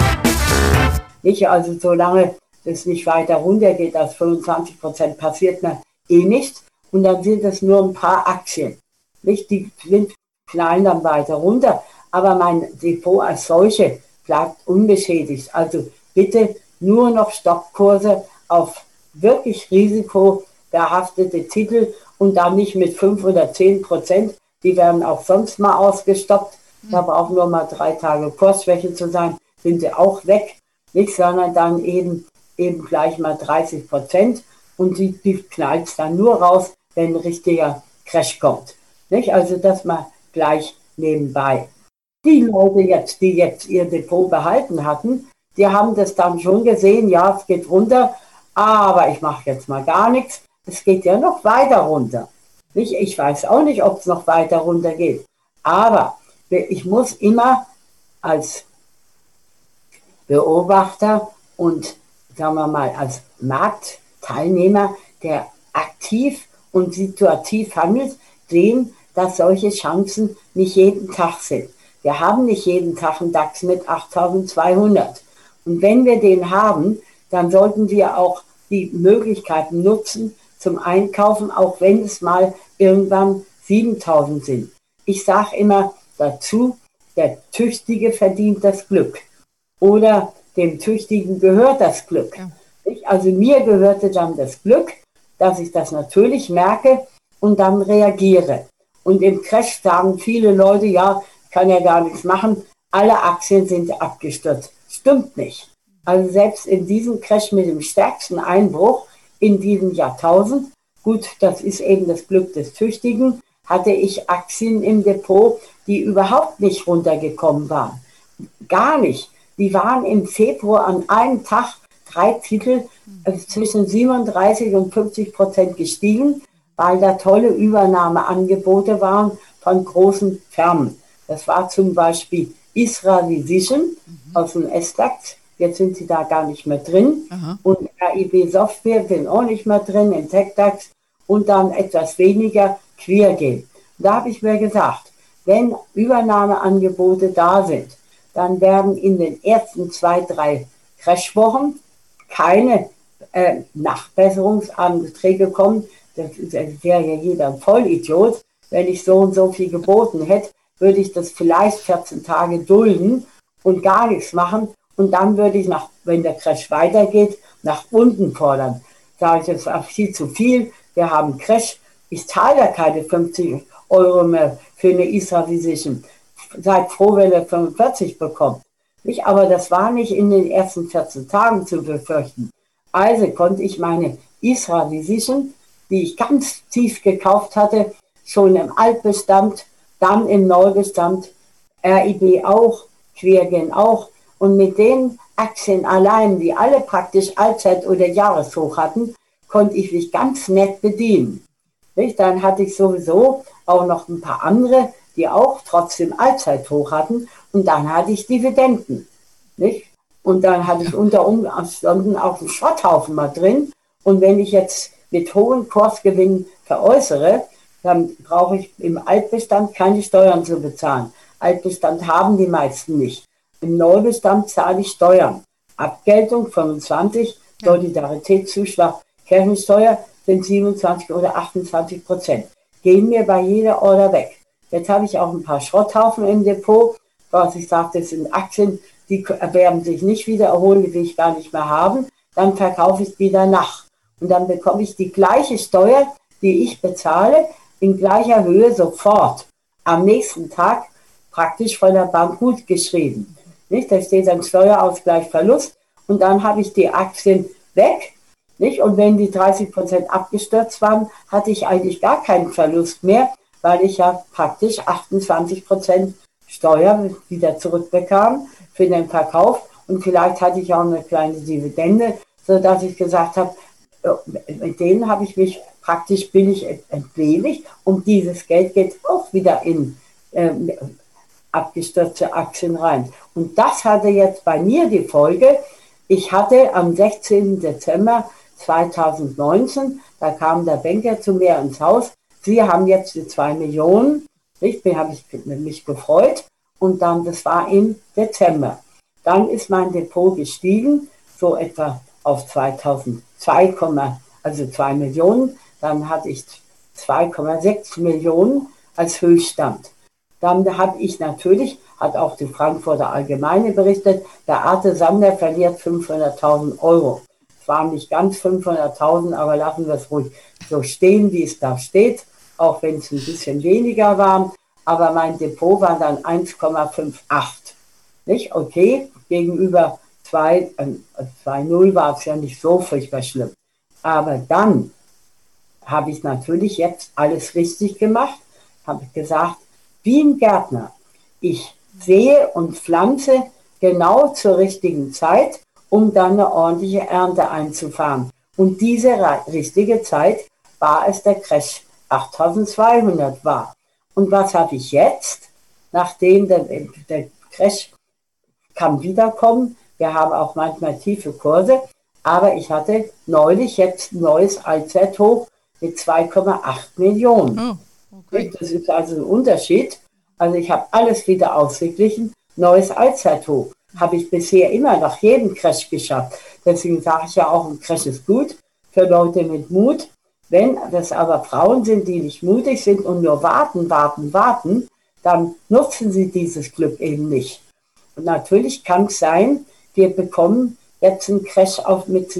Nicht, also solange es nicht weiter runtergeht als 25%, passiert mir eh nichts. Und dann sind es nur ein paar Aktien. Nicht, die sind klein dann weiter runter. Aber mein Depot als solche bleibt unbeschädigt. Also bitte nur noch Stoppkurse auf wirklich risikobehaftete Titel und dann nicht mit 5 oder 10%. Die werden auch sonst mal ausgestoppt. Da brauchen nur mal 3 Tage Kursschwäche zu sein, sind sie auch weg. Nicht, sondern dann eben gleich mal 30% und die knallt es dann nur raus, wenn ein richtiger Crash kommt. Nicht? Also das mal gleich nebenbei. Die Leute jetzt, die jetzt ihr Depot behalten hatten, die haben das dann schon gesehen, ja, es geht runter, aber ich mache jetzt mal gar nichts. Es geht ja noch weiter runter. Nicht? Ich weiß auch nicht, ob es noch weiter runter geht. Aber ich muss immer als Beobachter und, sagen wir mal, als Marktteilnehmer, der aktiv und situativ handelt, sehen, dass solche Chancen nicht jeden Tag sind. Wir haben nicht jeden Tag einen DAX mit 8.200. Und wenn wir den haben, dann sollten wir auch die Möglichkeiten nutzen zum Einkaufen, auch wenn es mal irgendwann 7.000 sind. Ich sage immer dazu, der Tüchtige verdient das Glück. Oder dem Tüchtigen gehört das Glück. Ja. Also mir gehörte dann das Glück, dass ich das natürlich merke und dann reagiere. Und im Crash sagen viele Leute, ja, ich kann ja gar nichts machen, alle Aktien sind abgestürzt. Stimmt nicht. Also selbst in diesem Crash mit dem stärksten Einbruch in diesem Jahrtausend, gut, das ist eben das Glück des Tüchtigen, hatte ich Aktien im Depot, die überhaupt nicht runtergekommen waren. Gar nicht. Die waren im Februar an einem Tag 3 Titel zwischen 37 und 50% gestiegen, weil da tolle Übernahmeangebote waren von großen Firmen. Das war zum Beispiel Israel Vision aus dem SDAX. Jetzt sind sie da gar nicht mehr drin. Aha. Und RIB Software sind auch nicht mehr drin im TechDAX. Und dann etwas weniger Queergame. Da habe ich mir gesagt, wenn Übernahmeangebote da sind, dann werden in den ersten 2, 3 Crashwochen keine Nachbesserungsanträge kommen. Das wäre ja jeder ein Vollidiot. Wenn ich so und so viel geboten hätte, würde ich das vielleicht 14 Tage dulden und gar nichts machen. Und dann würde ich, wenn der Crash weitergeht, nach unten fordern. Sage ich, das war viel zu viel, wir haben Crash, ich zahle ja keine 50 Euro mehr für eine Isra Physician. Seid froh, wenn ihr 45 bekommt. Nicht? Aber das war nicht in den ersten 14 Tagen zu befürchten. Also konnte ich meine Isra Physician, die ich ganz tief gekauft hatte, schon im Altbestand, dann im Neubestand, RIB auch, Quergen auch. Und mit den Aktien allein, die alle praktisch Allzeit- oder Jahreshoch hatten, konnte ich mich ganz nett bedienen. Nicht? Dann hatte ich sowieso auch noch ein paar andere, die auch trotzdem Allzeithoch hatten. Und dann hatte ich Dividenden. Nicht? Und dann hatte ich unter Umständen auch einen Schrotthaufen mal drin. Und wenn ich jetzt mit hohen Kursgewinnen veräußere, dann brauche ich im Altbestand keine Steuern zu bezahlen. Altbestand haben die meisten nicht. Im Neubestand zahle ich Steuern. Abgeltung 25, Solidaritätszuschlag, Kirchensteuer sind 27 oder 28%. Gehen mir bei jeder Order weg. Jetzt habe ich auch ein paar Schrotthaufen im Depot, was ich sage, das sind Aktien, die werden sich nicht wieder erholen, die will ich gar nicht mehr haben. Dann verkaufe ich wieder nach. Und dann bekomme ich die gleiche Steuer, die ich bezahle, in gleicher Höhe sofort. Am nächsten Tag praktisch von der Bank gut geschrieben. Nicht? Da steht dann Steuerausgleich Verlust und dann habe ich die Aktien weg. Nicht? Und wenn die 30% abgestürzt waren, hatte ich eigentlich gar keinen Verlust mehr, weil ich ja praktisch 28% Steuer wieder zurückbekam für den Verkauf. Und vielleicht hatte ich auch eine kleine Dividende, sodass ich gesagt habe, mit denen habe ich mich praktisch billig entledigt und dieses Geld geht auch wieder in abgestürzte Aktien rein. Und das hatte jetzt bei mir die Folge, ich hatte am 16. Dezember 2019, da kam der Banker zu mir ins Haus, Sie haben jetzt die 2 Millionen, nicht? Da habe ich mich gefreut und dann, das war im Dezember. Dann ist mein Depot gestiegen, so etwa auf 2 Millionen, dann hatte ich 2,6 Millionen als Höchststand. Dann habe ich natürlich, hat auch die Frankfurter Allgemeine berichtet, der Arte Sander verliert 500.000 Euro. Es waren nicht ganz 500.000, aber lassen wir es ruhig so stehen, wie es da steht, auch wenn es ein bisschen weniger war. Aber mein Depot war dann 1,58. Nicht? Okay, gegenüber 2,0 war es ja nicht so furchtbar schlimm. Aber dann habe ich natürlich jetzt alles richtig gemacht, habe gesagt, wie ein Gärtner. Ich sehe und pflanze genau zur richtigen Zeit, um dann eine ordentliche Ernte einzufahren. Und diese richtige Zeit war es der Crash 8200 war. Und was habe ich jetzt? Nachdem der Crash kann wiederkommen, wir haben auch manchmal tiefe Kurse, aber ich hatte neulich jetzt ein neues Allzeithoch mit 2,8 Millionen. Oh. Okay. Das ist also ein Unterschied. Also ich habe alles wieder ausgeglichen. Neues Allzeithoch habe ich bisher immer nach jedem Crash geschafft. Deswegen sage ich ja auch, ein Crash ist gut für Leute mit Mut. Wenn das aber Frauen sind, die nicht mutig sind und nur warten, dann nutzen sie dieses Glück eben nicht. Und natürlich kann es sein, wir bekommen jetzt einen Crash mit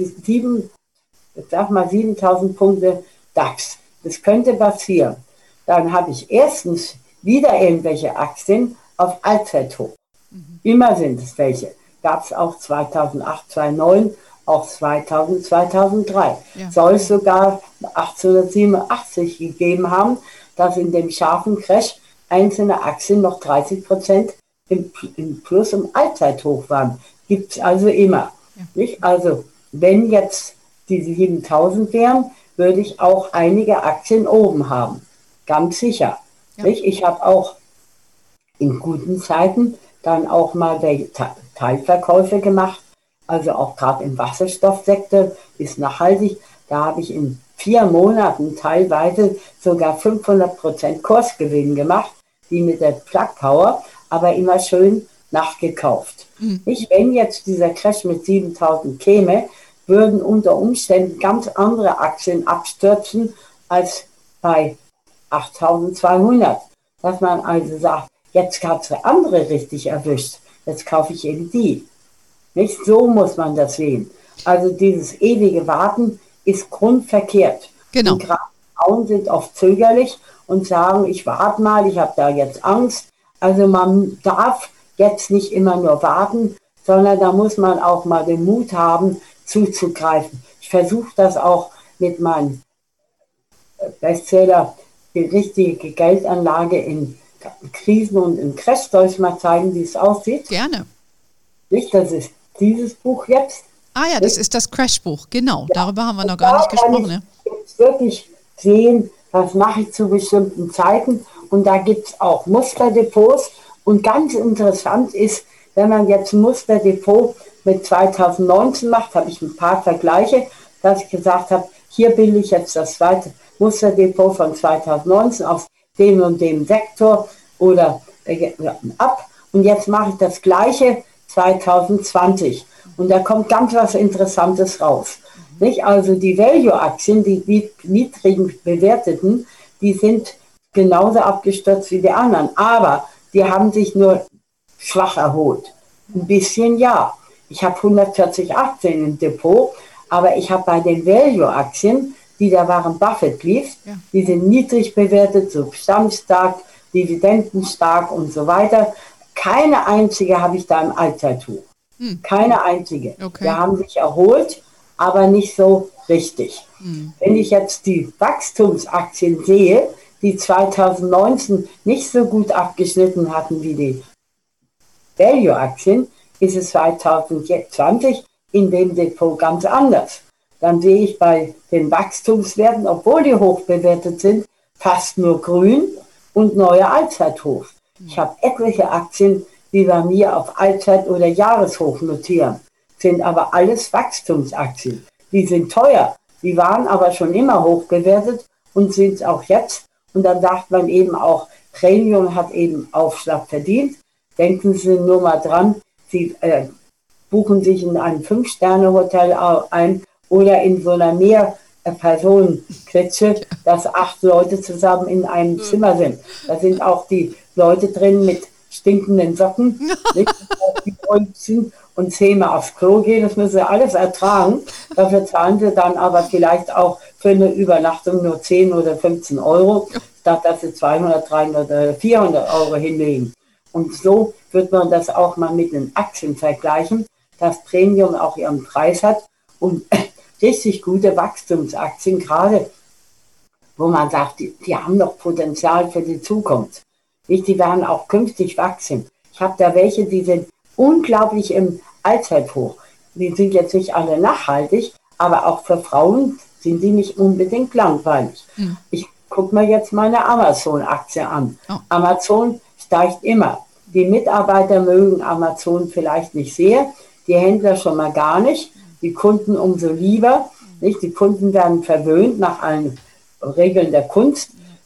7.000 Punkte DAX. Das könnte passieren. Dann habe ich erstens wieder irgendwelche Aktien auf Allzeithoch. Immer sind es welche. Gab es auch 2008, 2009, auch 2000, 2003. Ja. Soll es sogar 1887 gegeben haben, dass in dem scharfen Crash einzelne Aktien noch 30% im Plus im Allzeithoch waren. Gibt es also immer. Ja. Nicht? Also wenn jetzt diese 7000 wären, würde ich auch einige Aktien oben haben. Ganz sicher. Ja. Nicht? Ich habe auch in guten Zeiten dann auch mal Teilverkäufe gemacht. Also auch gerade im Wasserstoffsektor ist nachhaltig. Da habe ich in 4 Monaten teilweise sogar 500% Kursgewinn gemacht, wie mit der Plug Power, aber immer schön nachgekauft. Nicht, wenn jetzt dieser Crash mit 7000 käme, würden unter Umständen ganz andere Aktien abstürzen als bei 8200. Dass man also sagt, jetzt hat es andere richtig erwischt, jetzt kaufe ich eben die. Nicht so muss man das sehen. Also dieses ewige Warten ist grundverkehrt. Genau. Und gerade Frauen sind oft zögerlich und sagen, ich warte mal, ich habe da jetzt Angst. Also man darf jetzt nicht immer nur warten, sondern da muss man auch mal den Mut haben, zuzugreifen. Ich versuche das auch mit meinem Bestseller, die richtige Geldanlage in Krisen und im Crash. Soll ich mal zeigen, wie es aussieht? Gerne. Nicht, das ist dieses Buch jetzt. Ah ja, das ist das Crashbuch, genau. Ja. Darüber haben wir noch Und gar da nicht gesprochen. kann Ne? ich jetzt wirklich sehen, was mache ich zu bestimmten Zeiten. Und da gibt es auch Musterdepots. Und ganz interessant ist, wenn man jetzt ein Musterdepot mit 2019 macht, habe ich ein paar Vergleiche, dass ich gesagt habe, hier bilde ich jetzt das zweite Musterdepot von 2019 aus dem und dem Sektor oder ab. Und jetzt mache ich das gleiche 2020. Und da kommt ganz was Interessantes raus. Nicht? Also die Value-Aktien, die niedrigen bewerteten, die sind genauso abgestürzt wie die anderen. Aber die haben sich nur schwach erholt. Ein bisschen ja. Ich habe 140 Aktien im Depot, aber ich habe bei den Value-Aktien, die der Warren Buffett liest, die sind niedrig bewertet, substanzstark, dividendenstark und so weiter. Keine einzige habe ich da im Allzeithoch. Keine einzige. Okay. Die haben sich erholt, aber nicht so richtig. Wenn ich jetzt die Wachstumsaktien sehe, die 2019 nicht so gut abgeschnitten hatten wie die Value-Aktien, ist es 2020 in dem Depot ganz anders. Dann sehe ich bei den Wachstumswerten, obwohl die hoch bewertet sind, fast nur grün und neue Allzeithochs. Ich habe etliche Aktien, die bei mir auf Allzeit- oder Jahreshoch notieren, sind aber alles Wachstumsaktien. Die sind teuer, die waren aber schon immer hoch bewertet und sind es auch jetzt. Und dann sagt man eben auch, Premium hat eben Aufschlag verdient. Denken Sie nur mal dran, Sie buchen sich in ein 5-Sterne-Hotel ein oder in so einer Mehrpersonen-Klitsche, dass 8 Leute zusammen in einem Zimmer sind. Da sind auch die Leute drin mit stinkenden Socken, die sind und 10-mal aufs Klo gehen. Das müssen sie alles ertragen. Dafür zahlen sie dann aber vielleicht auch für eine Übernachtung nur 10 oder 15 Euro, statt dass sie 200, 300 oder 400 Euro hinlegen. Und so wird man das auch mal mit den Aktien vergleichen, dass Premium auch ihren Preis hat und richtig gute Wachstumsaktien, gerade wo man sagt, die haben noch Potenzial für die Zukunft. Die werden auch künftig wachsen. Ich habe da welche, die sind unglaublich im Allzeithoch. Die sind jetzt nicht alle nachhaltig, aber auch für Frauen sind die nicht unbedingt langweilig. Ich gucke mir jetzt meine Amazon-Aktie an. Amazon steigt immer. Die Mitarbeiter mögen Amazon vielleicht nicht sehr, die Händler schon mal gar nicht, die Kunden umso lieber. Nicht? Die Kunden werden verwöhnt nach allen Regeln der Kunst.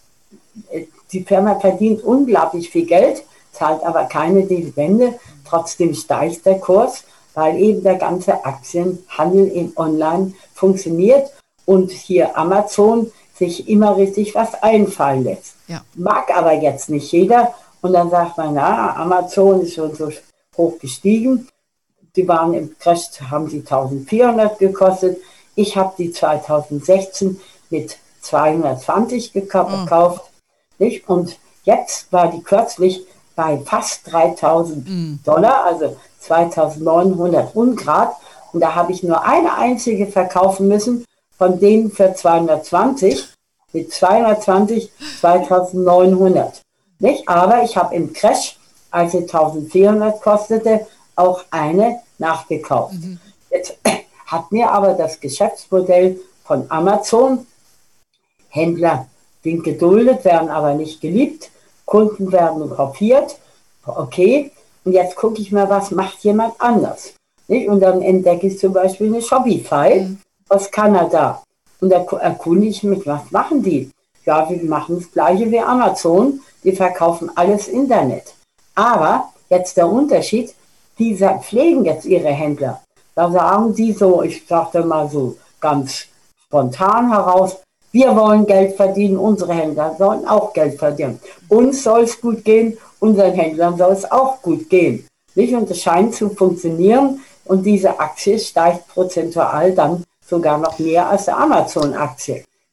Die Firma verdient unglaublich viel Geld, zahlt aber keine Dividende. Trotzdem steigt der Kurs, weil eben der ganze Aktienhandel in Online funktioniert und hier Amazon sich immer richtig was einfallen lässt. Ja. Mag aber jetzt nicht jeder. Und dann sagt man, na, Amazon ist schon so hoch gestiegen. Die waren im Crash, haben sie 1400 gekostet. Ich habe die 2016 mit 220 gekauft. Nicht? Und jetzt war die kürzlich bei fast 3000 Dollar, also 2900 Ungrad. Und da habe ich nur eine einzige verkaufen müssen, von denen für 220, mit 220 2900. Nicht? Aber ich habe im Crash, als sie 1400 kostete, auch eine nachgekauft. Jetzt hat mir aber das Geschäftsmodell von Amazon, Händler sind geduldet, werden aber nicht geliebt, Kunden werden kopiert, okay, und jetzt gucke ich mal, was macht jemand anders. Nicht? Und dann entdecke ich zum Beispiel eine Shopify aus Kanada. Und da erkundige ich mich, was machen die? Ja, wir machen das Gleiche wie Amazon, die verkaufen alles Internet. Aber jetzt der Unterschied, die pflegen jetzt ihre Händler. Da sagen die so, ich sagte mal so ganz spontan heraus, wir wollen Geld verdienen, unsere Händler sollen auch Geld verdienen. Uns soll es gut gehen, unseren Händlern soll es auch gut gehen. Nicht? Und es scheint zu funktionieren und diese Aktie steigt prozentual dann sogar noch mehr als die Amazon-Aktie.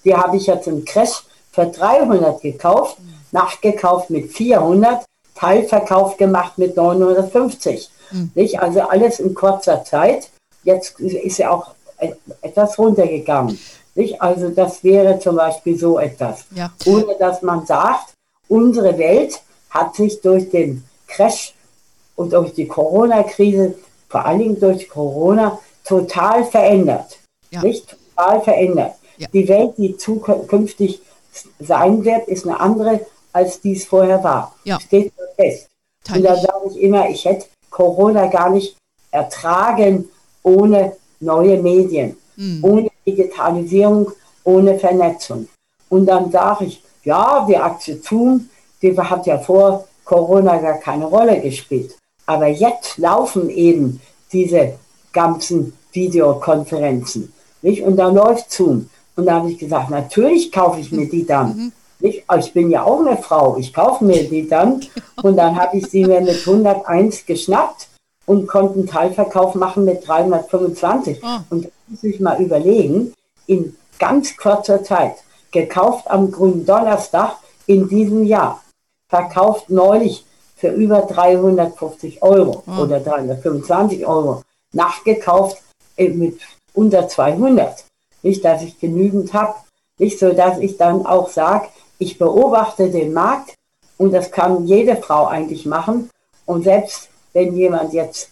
Die habe ich jetzt im Crash für 300 gekauft, nachgekauft mit 400, Teilverkauf gemacht mit 950. Nicht? Also alles in kurzer Zeit. Jetzt ist ja auch etwas runtergegangen. Nicht? Also das wäre zum Beispiel so etwas. Ja. Ohne dass man sagt, unsere Welt hat sich durch den Crash und durch die Corona-Krise, vor allen Dingen durch Corona, total verändert. Ja. Nicht? Total verändert. Ja. Die Welt, die zukünftig sein wird, ist eine andere, als die es vorher war. Ja. Steht so fest. Und da sage ich immer, ich hätte Corona gar nicht ertragen ohne neue Medien, ohne Digitalisierung, ohne Vernetzung. Und dann sage ich, ja, die Aktie Zoom, die hat ja vor Corona gar keine Rolle gespielt. Aber jetzt laufen eben diese ganzen Videokonferenzen. Nicht? Und da läuft Zoom. Und da habe ich gesagt, natürlich kaufe ich mir die dann. Nicht? Ich bin ja auch eine Frau, ich kaufe mir die dann. Und dann habe ich sie mir mit 101 geschnappt und konnte einen Teilverkauf machen mit 325. Und da muss ich mal überlegen, in ganz kurzer Zeit, gekauft am grünen Donnerstag in diesem Jahr, verkauft neulich für über 350 Euro oder 325 Euro, nachgekauft mit unter 200. Nicht, dass ich genügend habe, nicht so, dass ich dann auch sage, ich beobachte den Markt und das kann jede Frau eigentlich machen. Und selbst wenn jemand jetzt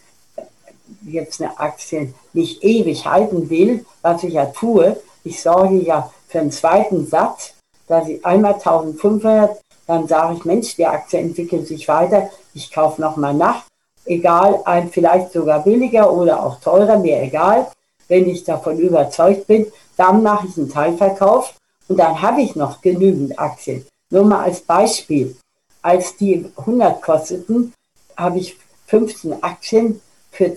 eine Aktie nicht ewig halten will, was ich ja tue, ich sorge ja für einen zweiten Satz, dass ich einmal 1500, dann sage ich, Mensch, die Aktie entwickelt sich weiter, ich kaufe nochmal nach, egal, vielleicht sogar billiger oder auch teurer, mir egal, wenn ich davon überzeugt bin, dann mache ich einen Teilverkauf und dann habe ich noch genügend Aktien. Nur mal als Beispiel, als die 100 kosteten, habe ich 15 Aktien für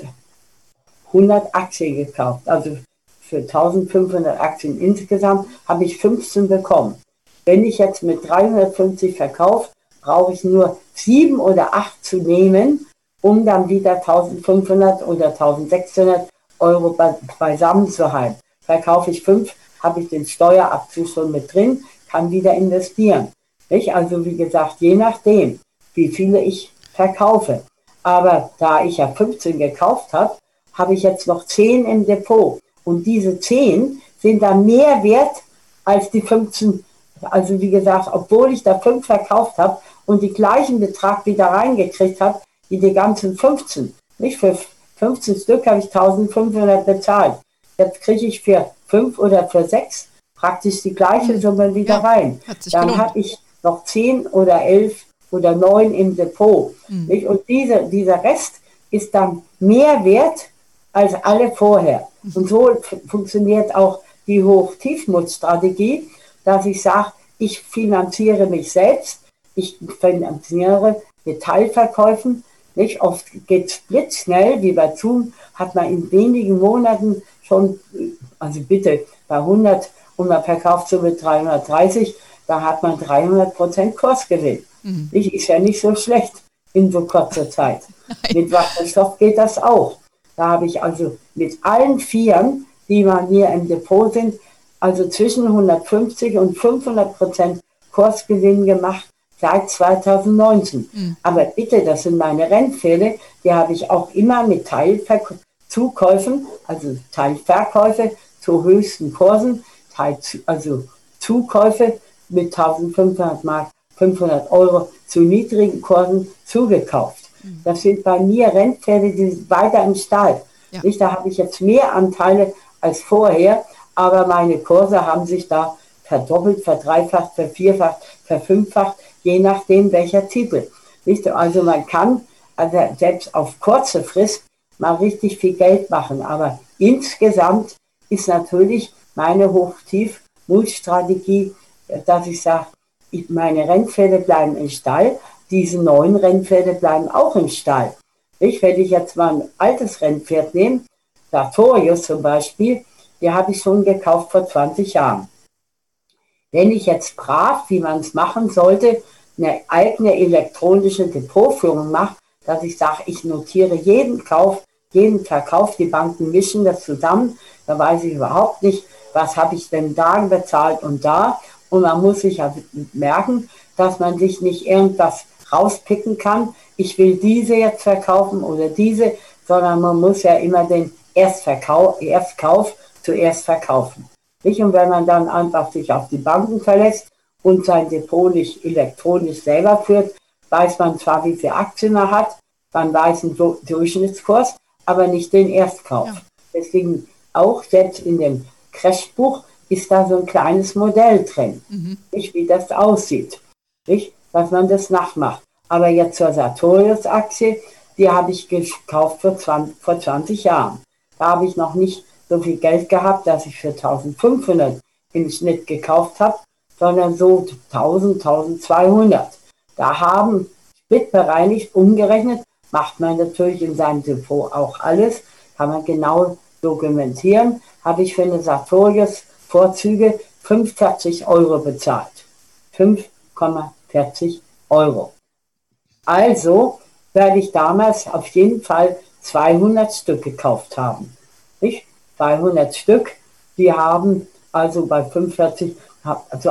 100 Aktien gekauft, also für 1500 Aktien insgesamt habe ich 15 bekommen. Wenn ich jetzt mit 350 verkaufe, brauche ich nur 7 oder 8 zu nehmen, um dann wieder 1500 oder 1600 Euro beisammen zu halten. Verkaufe ich 5, habe ich den Steuerabzug schon mit drin, kann wieder investieren. Nicht? Also wie gesagt, je nachdem, wie viele ich verkaufe. Aber da ich ja 15 gekauft habe, habe ich jetzt noch 10 im Depot. Und diese 10 sind dann mehr wert als die 15. Also wie gesagt, obwohl ich da 5 verkauft habe und die gleichen Betrag wieder reingekriegt habe, wie die ganzen 15. Nicht? Für 15 Stück habe ich 1500 bezahlt. Jetzt kriege ich für 5 oder für 6 praktisch die gleiche Summe wieder rein. Dann habe ich noch 10 oder 11 oder 9 im Depot. Nicht? Und dieser Rest ist dann mehr wert als alle vorher. Und so funktioniert auch die Hoch-Tiefmut-Strategie, dass ich sage, ich finanziere mich selbst, ich finanziere mit Teilverkäufen. Nicht? Oft geht es blitzschnell, wie bei Zoom, hat man in wenigen Monaten schon, also bitte bei 100 und man verkauft so mit 330, da hat man 300% Kursgewinn. Ist ja nicht so schlecht in so kurzer Zeit. Mit Wasserstoff geht das auch. Da habe ich also mit allen Vieren, die bei mir im Depot sind, also zwischen 150 und 500% Kursgewinn gemacht seit 2019. Aber bitte, das sind meine Rennpferde, die habe ich auch immer mit Teilzukäufen, also Teilverkäufe zu höchsten Kursen, also Zukäufe mit 1500 Mark, 500 Euro zu niedrigen Kursen zugekauft. Das sind bei mir Rennpferde, die sind weiter im Stall. Ja. Nicht, da habe ich jetzt mehr Anteile als vorher, aber meine Kurse haben sich da verdoppelt, verdreifacht, vervierfacht, verfünffacht, je nachdem welcher Titel. Nicht? Also man kann also selbst auf kurze Frist mal richtig viel Geld machen, aber insgesamt ist natürlich meine Hoch-Tief-Mut-Strategie, dass ich sage, meine Rennpferde bleiben im Stall, diese neuen Rennpferde bleiben auch im Stall. Wenn ich jetzt mal ein altes Rennpferd nehme, Sartorius zum Beispiel, die habe ich schon gekauft vor 20 Jahren. Wenn ich jetzt brav, wie man es machen sollte, eine eigene elektronische Depotführung mache, dass ich sage, ich notiere jeden Kauf, jeden Verkauf, die Banken mischen das zusammen, da weiß ich überhaupt nicht, was habe ich denn da bezahlt und da. Und man muss sich ja merken, dass man sich nicht irgendwas rauspicken kann. Ich will diese jetzt verkaufen oder diese, sondern man muss ja immer den Erstkauf zuerst verkaufen. Nicht? Und wenn man dann einfach sich auf die Banken verlässt und sein Depot nicht elektronisch selber führt, weiß man zwar, wie viel Aktien er hat, man weiß den Durchschnittskurs, aber nicht den Erstkauf. Ja. Deswegen auch selbst in dem Crashbuch ist da so ein kleines Modell drin, nicht, wie das aussieht, nicht, dass man das nachmacht. Aber jetzt zur Sartorius-Aktie, die habe ich gekauft vor 20 Jahren. Da habe ich noch nicht so viel Geld gehabt, dass ich für 1.500 im Schnitt gekauft habe, sondern so 1.000, 1.200. Da haben splitbereinigt umgerechnet, macht man natürlich in seinem Depot auch alles, kann man genau dokumentieren, habe ich für eine Sartorius-Vorzüge 45 € bezahlt. 5,40 €. Also werde ich damals auf jeden Fall 200 Stück gekauft haben. Nicht? 200 Stück, die haben also bei 45, also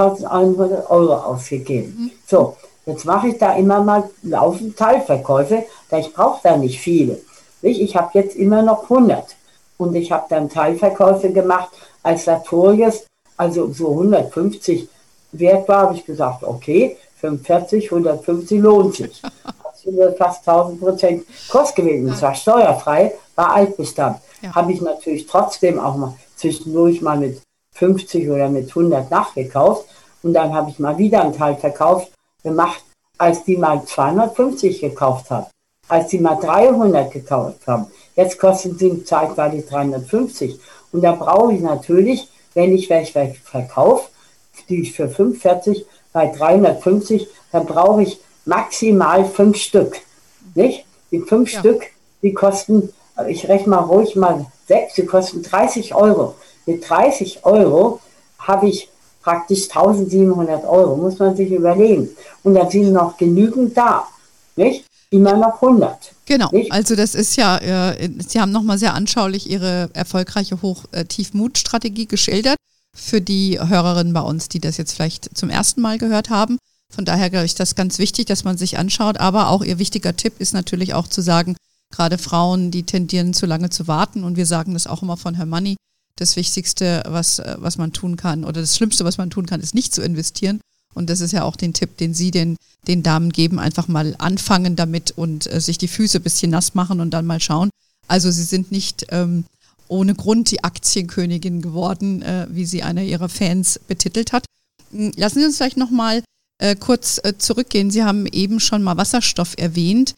1.100 € ausgegeben. So, jetzt mache ich da immer mal laufend Teilverkäufe, da ich brauche da nicht viele. Nicht? Ich habe jetzt immer noch 100 und ich habe dann Teilverkäufe gemacht als Sartorius, also so 150 wert war, habe ich gesagt, okay, 45, 150 lohnt sich. Das sind fast 1.000% Kost gewesen, und zwar steuerfrei, war Altbestand. Ja. Habe ich natürlich trotzdem auch mal zwischendurch mal mit 50 oder mit 100 nachgekauft und dann habe ich mal wieder einen Teilverkauf gemacht, als die mal 250 gekauft haben, als die mal 300 gekauft haben. Jetzt kosten sie zeitweilig 350 und da brauche ich natürlich, wenn ich welche verkaufe, die ich für 45 bei 350, dann brauche ich maximal 5 Stück. Nicht? Die 5 Stück, die kosten, ich rechne mal ruhig mal 6, die kosten 30 €. Mit 30 € habe ich praktisch 1.700 €, muss man sich überlegen. Und da sind noch genügend da. Nicht? Immer noch 100. Genau, nicht? Also das ist ja, Sie haben nochmal sehr anschaulich Ihre erfolgreiche Hoch-Tief-Mut-Strategie geschildert für die Hörerinnen bei uns, die das jetzt vielleicht zum ersten Mal gehört haben. Von daher glaube ich, das ganz wichtig, dass man sich anschaut. Aber auch Ihr wichtiger Tipp ist natürlich auch zu sagen, gerade Frauen, die tendieren zu lange zu warten. Und wir sagen das auch immer von Her Money. Das Wichtigste, was man tun kann, oder das Schlimmste, was man tun kann, ist nicht zu investieren. Und das ist ja auch den Tipp, den Sie den Damen geben, einfach mal anfangen damit und sich die Füße ein bisschen nass machen und dann mal schauen. Also Sie sind nicht ohne Grund die Aktienkönigin geworden, wie sie einer Ihrer Fans betitelt hat. Lassen Sie uns vielleicht nochmal kurz zurückgehen. Sie haben eben schon mal Wasserstoff erwähnt.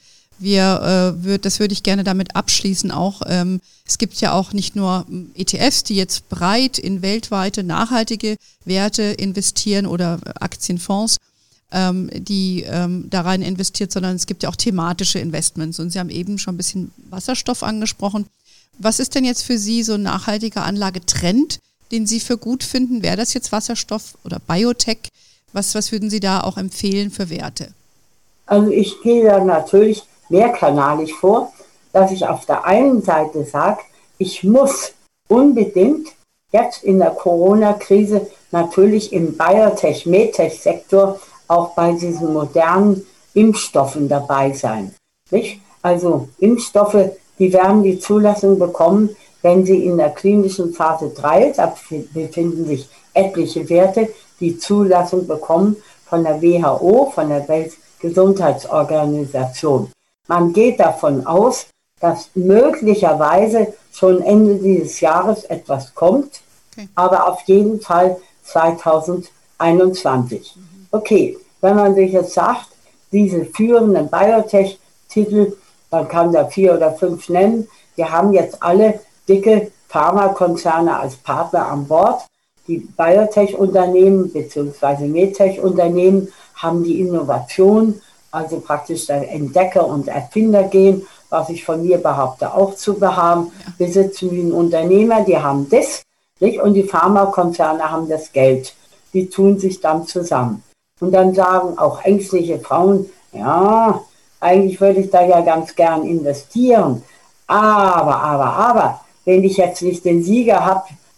Das würde ich gerne damit abschließen auch. Es gibt ja auch nicht nur ETFs, die jetzt breit in weltweite nachhaltige Werte investieren oder Aktienfonds, die da rein investiert, sondern es gibt ja auch thematische Investments. Und Sie haben eben schon ein bisschen Wasserstoff angesprochen. Was ist denn jetzt für Sie so ein nachhaltiger Anlagetrend, den Sie für gut finden? Wäre das jetzt Wasserstoff oder Biotech? Was würden Sie da auch empfehlen für Werte? Also ich gehe da natürlich mehrkanalig vor, dass ich auf der einen Seite sage, ich muss unbedingt jetzt in der Corona-Krise natürlich im Biotech-Medtech-Sektor auch bei diesen modernen Impfstoffen dabei sein. Nicht? Also Impfstoffe, die werden die Zulassung bekommen, wenn sie in der klinischen Phase 3, da befinden sich etliche Werte, die Zulassung bekommen von der WHO, von der Weltgesundheitsorganisation. Man geht davon aus, dass möglicherweise schon Ende dieses Jahres etwas kommt, aber auf jeden Fall 2021. Okay, wenn man sich jetzt sagt, diese führenden Biotech-Titel, man kann da 4 oder 5 nennen, die haben jetzt alle dicke Pharmakonzerne als Partner an Bord. Die Biotech-Unternehmen bzw. Medtech-Unternehmen haben die Innovation, also praktisch der Entdecker- und Erfindergehen, was ich von mir behaupte, auch zu haben. Wir sitzen wie ein Unternehmer, die haben das, nicht? Und die Pharmakonzerne haben das Geld. Die tun sich dann zusammen. Und dann sagen auch ängstliche Frauen, ja, eigentlich würde ich da ja ganz gern investieren. Aber, wenn ich jetzt nicht den Sieger habe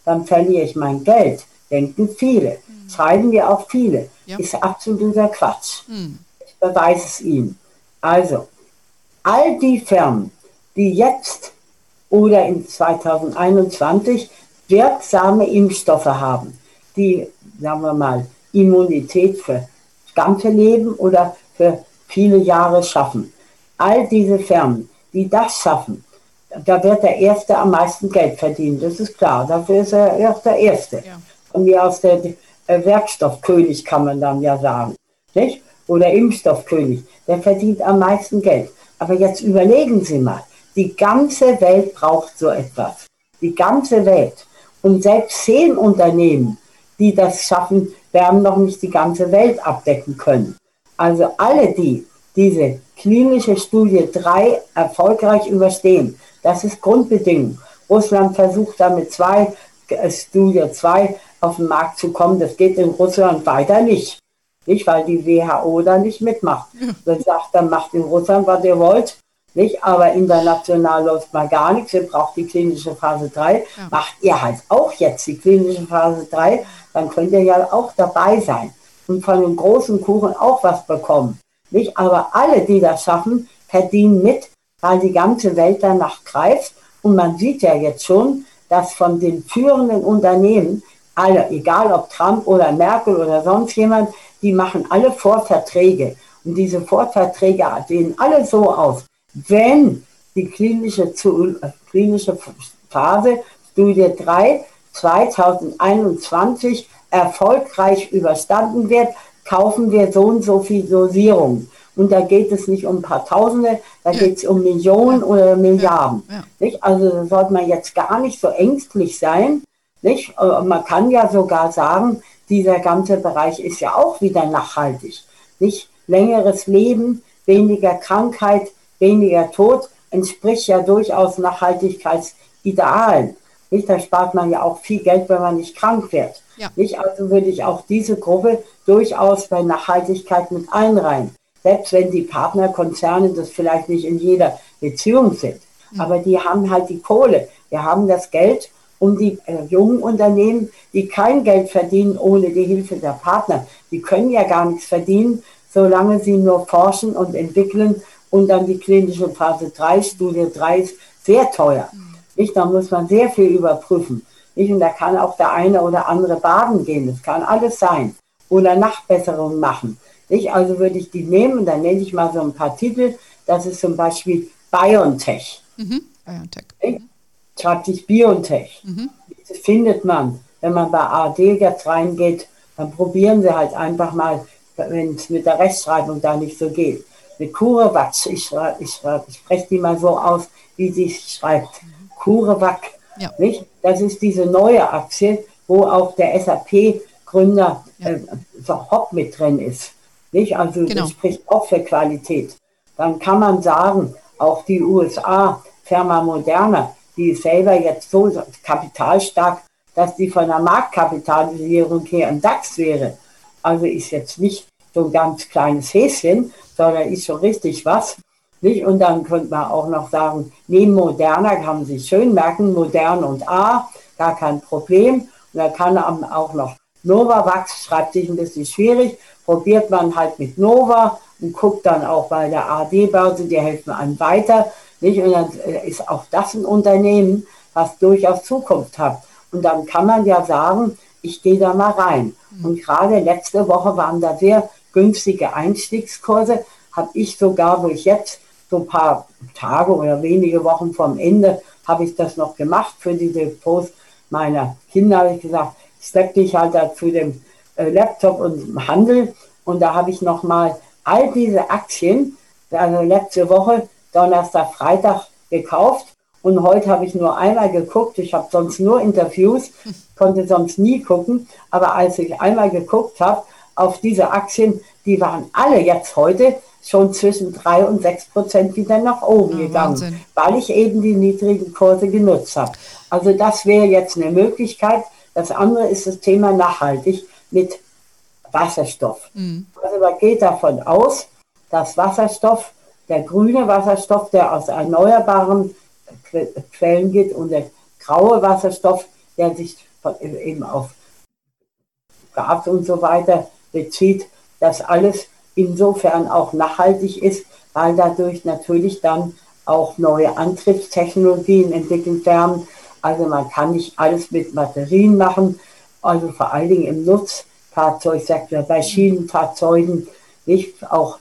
dann verliere ich mein Geld. Denken viele, schreiben wir auch viele. Ja. Ist absoluter Quatsch. Ich beweise es Ihnen. Also, all die Firmen, die jetzt oder in 2021 wirksame Impfstoffe haben, die, sagen wir mal, Immunität für das ganze Leben oder für viele Jahre schaffen. All diese Firmen, die das schaffen, da wird der Erste am meisten Geld verdienen, das ist klar. Dafür ist er auch der Erste. Ja. Und wie aus der Werkstoffkönig kann man dann ja sagen, nicht? Oder Impfstoffkönig, der verdient am meisten Geld. Aber jetzt überlegen Sie mal, die ganze Welt braucht so etwas. Die ganze Welt. Und selbst 10 Unternehmen, die das schaffen, werden noch nicht die ganze Welt abdecken können. Also alle, die diese klinische Studie 3 erfolgreich überstehen, das ist Grundbedingung. Russland versucht damit Studie 2 auf den Markt zu kommen. Das geht in Russland weiter nicht. Nicht, weil die WHO da nicht mitmacht. Dann sagt, dann macht in Russland, was ihr wollt. Nicht, aber international läuft mal gar nichts. Ihr braucht die klinische Phase 3. Ja. Macht ihr halt auch jetzt die klinische Phase 3, dann könnt ihr ja auch dabei sein und von dem großen Kuchen auch was bekommen. Nicht, aber alle, die das schaffen, verdienen mit, weil die ganze Welt danach greift. Und man sieht ja jetzt schon, dass von den führenden Unternehmen alle, egal ob Trump oder Merkel oder sonst jemand, die machen alle Vorverträge. Und diese Vorverträge sehen alle so aus. Wenn die klinische Phase, Studie 3, 2021 erfolgreich überstanden wird, kaufen wir so und so viel Dosierungen. Und da geht es nicht um ein paar Tausende, da geht es um Millionen oder Milliarden. Nicht? Also da sollte man jetzt gar nicht so ängstlich sein. Nicht? Man kann ja sogar sagen, dieser ganze Bereich ist ja auch wieder nachhaltig. Nicht? Längeres Leben, weniger Krankheit, weniger Tod, entspricht ja durchaus Nachhaltigkeitsidealen. Nicht? Da spart man ja auch viel Geld, wenn man nicht krank wird. Ja. Nicht? Also würde ich auch diese Gruppe durchaus bei Nachhaltigkeit mit einreihen. Selbst wenn die Partnerkonzerne das vielleicht nicht in jeder Beziehung sind. Aber die haben halt die Kohle. Wir haben das Geld, um die jungen Unternehmen, die kein Geld verdienen ohne die Hilfe der Partner, die können ja gar nichts verdienen, solange sie nur forschen und entwickeln. Und dann die klinische Phase 3, Studie 3 ist sehr teuer. Nicht? Da muss man sehr viel überprüfen. Nicht? Und da kann auch der eine oder andere baden gehen. Das kann alles sein. Oder Nachbesserungen machen. Nicht? Also würde ich die nehmen, dann nenne ich mal so ein paar Titel. Das ist zum Beispiel BioNTech. BioNTech. Schreibt sich BioNTech. Das findet man, wenn man bei ARD jetzt reingeht, dann probieren Sie halt einfach mal, wenn es mit der Rechtschreibung da nicht so geht. Mit CureVac, ich spreche die mal so aus, wie sie es schreibt. CureVac, nicht? Das ist diese neue Aktie, wo auch der SAP-Gründer Hopp mit drin ist. Nicht? Also das spricht auch für Qualität. Dann kann man sagen, auch die USA, Firma Moderna, die ist selber jetzt so kapitalstark, dass die von der Marktkapitalisierung her im DAX wäre. Also ist jetzt nicht so ein ganz kleines Häschen, sondern ist schon richtig was. Nicht? Und dann könnte man auch noch sagen, neben Moderna kann man sich schön merken, Modern und A, gar kein Problem. Und dann kann man auch noch Novavax, schreibt sich ein bisschen schwierig, probiert man halt mit Nova und guckt dann auch bei der ARD-Börse, die helfen einem weiter. Nicht? Und dann ist auch das ein Unternehmen, was durchaus Zukunft hat. Und dann kann man ja sagen, ich gehe da mal rein. Und gerade letzte Woche waren da sehr günstige Einstiegskurse. Habe ich sogar, wo ich jetzt so ein paar Tage oder wenige Wochen vom Ende, habe ich das noch gemacht für die Depots meiner Kinder. Habe ich gesagt, steck dich halt da zu dem Laptop und dem Handel. Und da habe ich nochmal all diese Aktien, also letzte Woche, Donnerstag, Freitag gekauft. Und heute habe ich nur einmal geguckt. Ich habe sonst nur Interviews, konnte sonst nie gucken. Aber als ich einmal geguckt habe auf diese Aktien, die waren alle jetzt heute schon zwischen 3 und 6% wieder nach oben gegangen, Wahnsinn. Weil ich eben die niedrigen Kurse genutzt habe. Also das wäre jetzt eine Möglichkeit. Das andere ist das Thema nachhaltig mit Wasserstoff. Also man geht davon aus, dass Wasserstoff, der grüne Wasserstoff, der aus erneuerbaren Quellen geht, und der graue Wasserstoff, der sich eben auf Gas und so weiter bezieht, dass alles insofern auch nachhaltig ist, weil dadurch natürlich dann auch neue Antriebstechnologien entwickelt werden. Also man kann nicht alles mit Batterien machen, also vor allen Dingen im Nutzfahrzeugsektor, bei Schienenfahrzeugen, nicht auch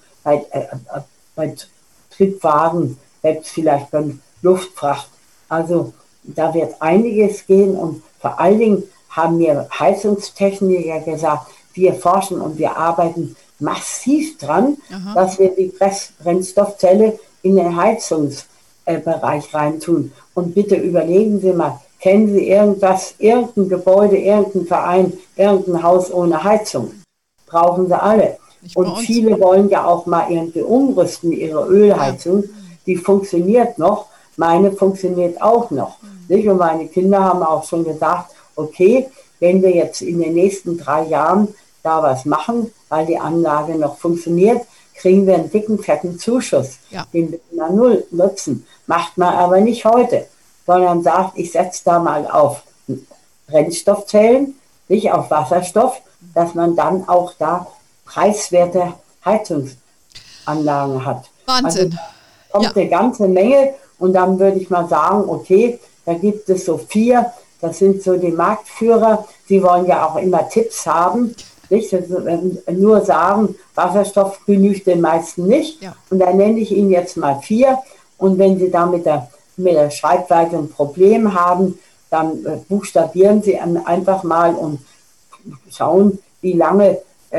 bei Triebwagen, selbst vielleicht beim Luftfracht. Also da wird einiges gehen und vor allen Dingen haben mir Heizungstechniker gesagt, wir forschen und wir arbeiten massiv dran, dass wir die Brennstoffzelle in den Heizungsbereich reintun. Und bitte überlegen Sie mal, kennen Sie irgendwas, irgendein Gebäude, irgendein Verein, irgendein Haus ohne Heizung? Brauchen Sie alle. Und viele wollen ja auch mal irgendwie umrüsten, ihre Ölheizung. Die funktioniert noch, meine funktioniert auch noch. Nicht? Und meine Kinder haben auch schon gesagt, okay, wenn wir jetzt in den nächsten 3 Jahren da was machen, weil die Anlage noch funktioniert, kriegen wir einen dicken, fetten Zuschuss, den wir na null nutzen. Macht man aber nicht heute, sondern sagt, ich setze da mal auf Brennstoffzellen, nicht auf Wasserstoff, dass man dann auch da preiswerte Heizungsanlagen hat. Wahnsinn. Also kommt eine ganze Menge und dann würde ich mal sagen, okay, da gibt es so 4, das sind so die Marktführer, sie wollen ja auch immer Tipps haben, nicht? Nur sagen, Wasserstoff genügt den meisten nicht. Ja. Und dann nenne ich Ihnen jetzt mal 4 und wenn Sie da mit der Schreibweise ein Problem haben, dann buchstabieren Sie einfach mal und schauen, wie lange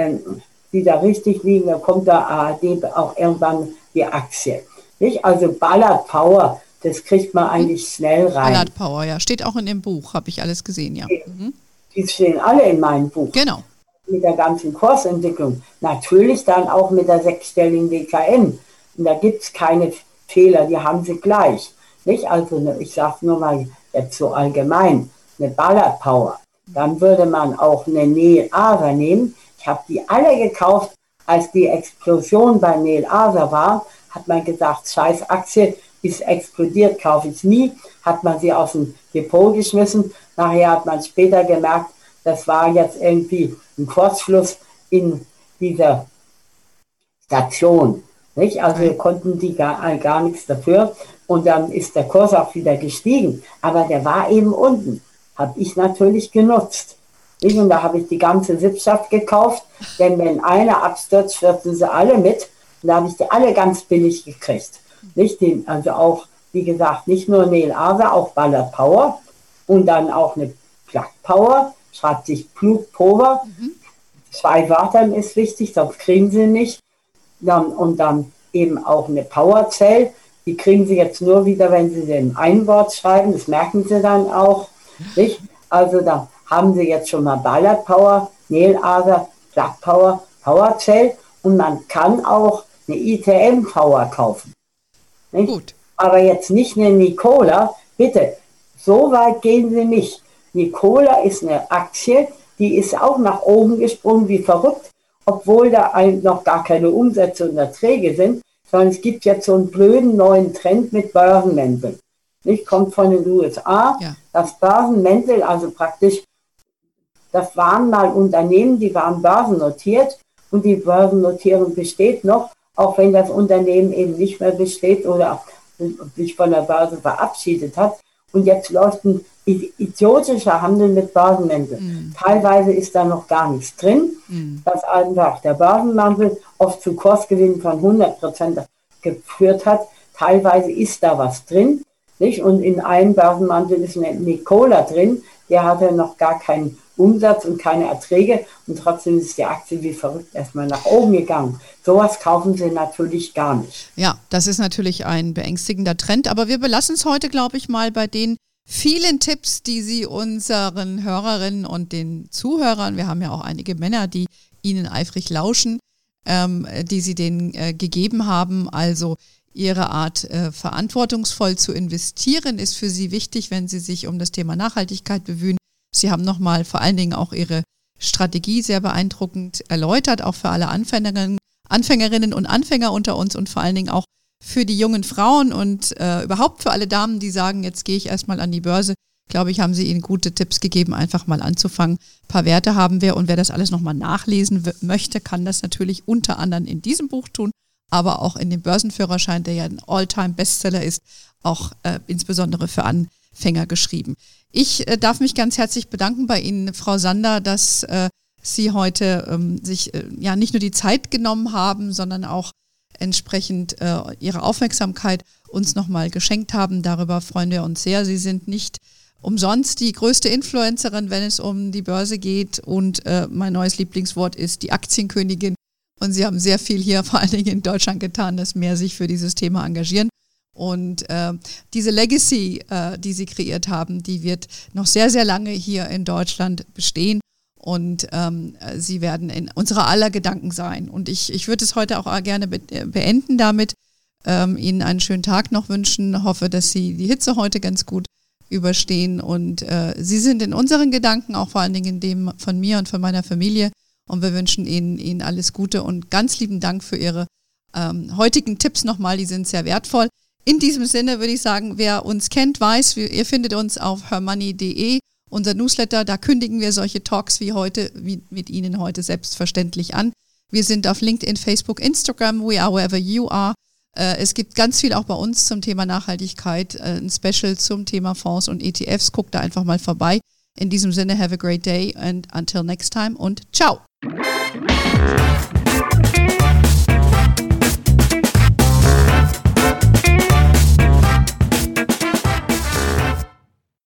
die da richtig liegen, dann kommt da ARD auch irgendwann die Aktie. Nicht? Also Ballard Power, das kriegt man eigentlich schnell rein. Ballard Power, ja, steht auch in dem Buch, habe ich alles gesehen, ja. Die stehen alle in meinem Buch. Genau. Mit der ganzen Kursentwicklung. Natürlich dann auch mit der 6-stelligen WKN. Und da gibt es keine Fehler, die haben sie gleich. Nicht? Also ich sage nur mal jetzt so allgemein, eine Ballard Power. Dann würde man auch eine Neil Asa nehmen. Ich habe die alle gekauft, als die Explosion bei Neil Asa war, hat man gesagt, scheiß Aktie ist explodiert, kaufe ich nie. Hat man sie aus dem Depot geschmissen. Nachher hat man später gemerkt, das war jetzt irgendwie ein Kurzschluss in dieser Station. Nicht? Also konnten die gar nichts dafür. Und dann ist der Kurs auch wieder gestiegen. Aber der war eben unten. Habe ich natürlich genutzt. Und da habe ich die ganze Sippschaft gekauft. Denn wenn einer abstürzt, stürzen sie alle mit. Und da habe ich die alle ganz billig gekriegt. Nicht? Also auch, wie gesagt, nicht nur Neil Asa, auch Ballard Power. Und dann auch eine Plug Power. Schreibt sich Plug Power. 2 Wörtern ist wichtig, sonst kriegen sie nicht. Und dann eben auch eine Powerzell. Die kriegen sie jetzt nur wieder, wenn sie den ein Wort schreiben. Das merken sie dann auch. Nicht? Also da haben sie jetzt schon mal Ballard Power, Neil Asa, Plug Power, Powerzell. Und man kann auch eine ITM Power kaufen. Nicht? Gut. Aber jetzt nicht eine Nikola. Bitte, so weit gehen Sie nicht. Nikola ist eine Aktie, die ist auch nach oben gesprungen wie verrückt, obwohl da noch gar keine Umsätze und Erträge sind, sondern es gibt jetzt so einen blöden neuen Trend mit Börsenmänteln. Nicht, kommt von den USA. Ja. Das Börsenmäntel, also praktisch, das waren mal Unternehmen, die waren börsennotiert und die Börsennotierung besteht noch, auch wenn das Unternehmen eben nicht mehr besteht oder sich von der Börse verabschiedet hat. Und jetzt läuft ein idiotischer Handel mit Börsenmänteln. Teilweise ist da noch gar nichts drin, dass einfach der Börsenmantel oft zu Kursgewinnen von 100% geführt hat. Teilweise ist da was drin. Nicht? Und in einem Börsenmantel ist eine Nikola drin, der hatte noch gar keinen Umsatz und keine Erträge und trotzdem ist die Aktie wie verrückt erstmal nach oben gegangen. Sowas kaufen sie natürlich gar nicht. Ja, das ist natürlich ein beängstigender Trend, aber wir belassen es heute, glaube ich, mal bei den vielen Tipps, die Sie unseren Hörerinnen und den Zuhörern, wir haben ja auch einige Männer, die Ihnen eifrig lauschen, die Sie denen gegeben haben. Also Ihre Art, verantwortungsvoll zu investieren, ist für Sie wichtig, wenn Sie sich um das Thema Nachhaltigkeit bemühen. Sie haben nochmal vor allen Dingen auch Ihre Strategie sehr beeindruckend erläutert, auch für alle Anfängerinnen und Anfänger unter uns und vor allen Dingen auch für die jungen Frauen und überhaupt für alle Damen, die sagen, jetzt gehe ich erstmal an die Börse, glaube ich, haben Sie Ihnen gute Tipps gegeben, einfach mal anzufangen. Ein paar Werte haben wir und wer das alles nochmal nachlesen möchte, kann das natürlich unter anderem in diesem Buch tun, aber auch in dem Börsenführerschein, der ja ein All-Time-Bestseller ist, auch insbesondere für Anfänger geschrieben. Ich darf mich ganz herzlich bedanken bei Ihnen, Frau Sander, dass Sie heute sich nicht nur die Zeit genommen haben, sondern auch entsprechend Ihre Aufmerksamkeit uns nochmal geschenkt haben. Darüber freuen wir uns sehr. Sie sind nicht umsonst die größte Influencerin, wenn es um die Börse geht. Und mein neues Lieblingswort ist die Aktienkönigin. Und Sie haben sehr viel hier, vor allen Dingen in Deutschland, getan, dass mehr sich für dieses Thema engagieren. Und diese Legacy, die Sie kreiert haben, die wird noch sehr, sehr lange hier in Deutschland bestehen. Und Sie werden in unserer aller Gedanken sein. Und ich würde es heute auch gerne beenden damit, Ihnen einen schönen Tag noch wünschen. Hoffe, dass Sie die Hitze heute ganz gut überstehen. Und Sie sind in unseren Gedanken, auch vor allen Dingen in dem von mir und von meiner Familie. Und wir wünschen Ihnen alles Gute und ganz lieben Dank für Ihre heutigen Tipps nochmal. Die sind sehr wertvoll. In diesem Sinne würde ich sagen, wer uns kennt, weiß, ihr findet uns auf hermoney.de. Unser Newsletter, da kündigen wir solche Talks wie heute, wie mit Ihnen heute selbstverständlich an. Wir sind auf LinkedIn, Facebook, Instagram, we are wherever you are. Es gibt ganz viel auch bei uns zum Thema Nachhaltigkeit, ein Special zum Thema Fonds und ETFs. Guckt da einfach mal vorbei. In diesem Sinne, have a great day and until next time und ciao.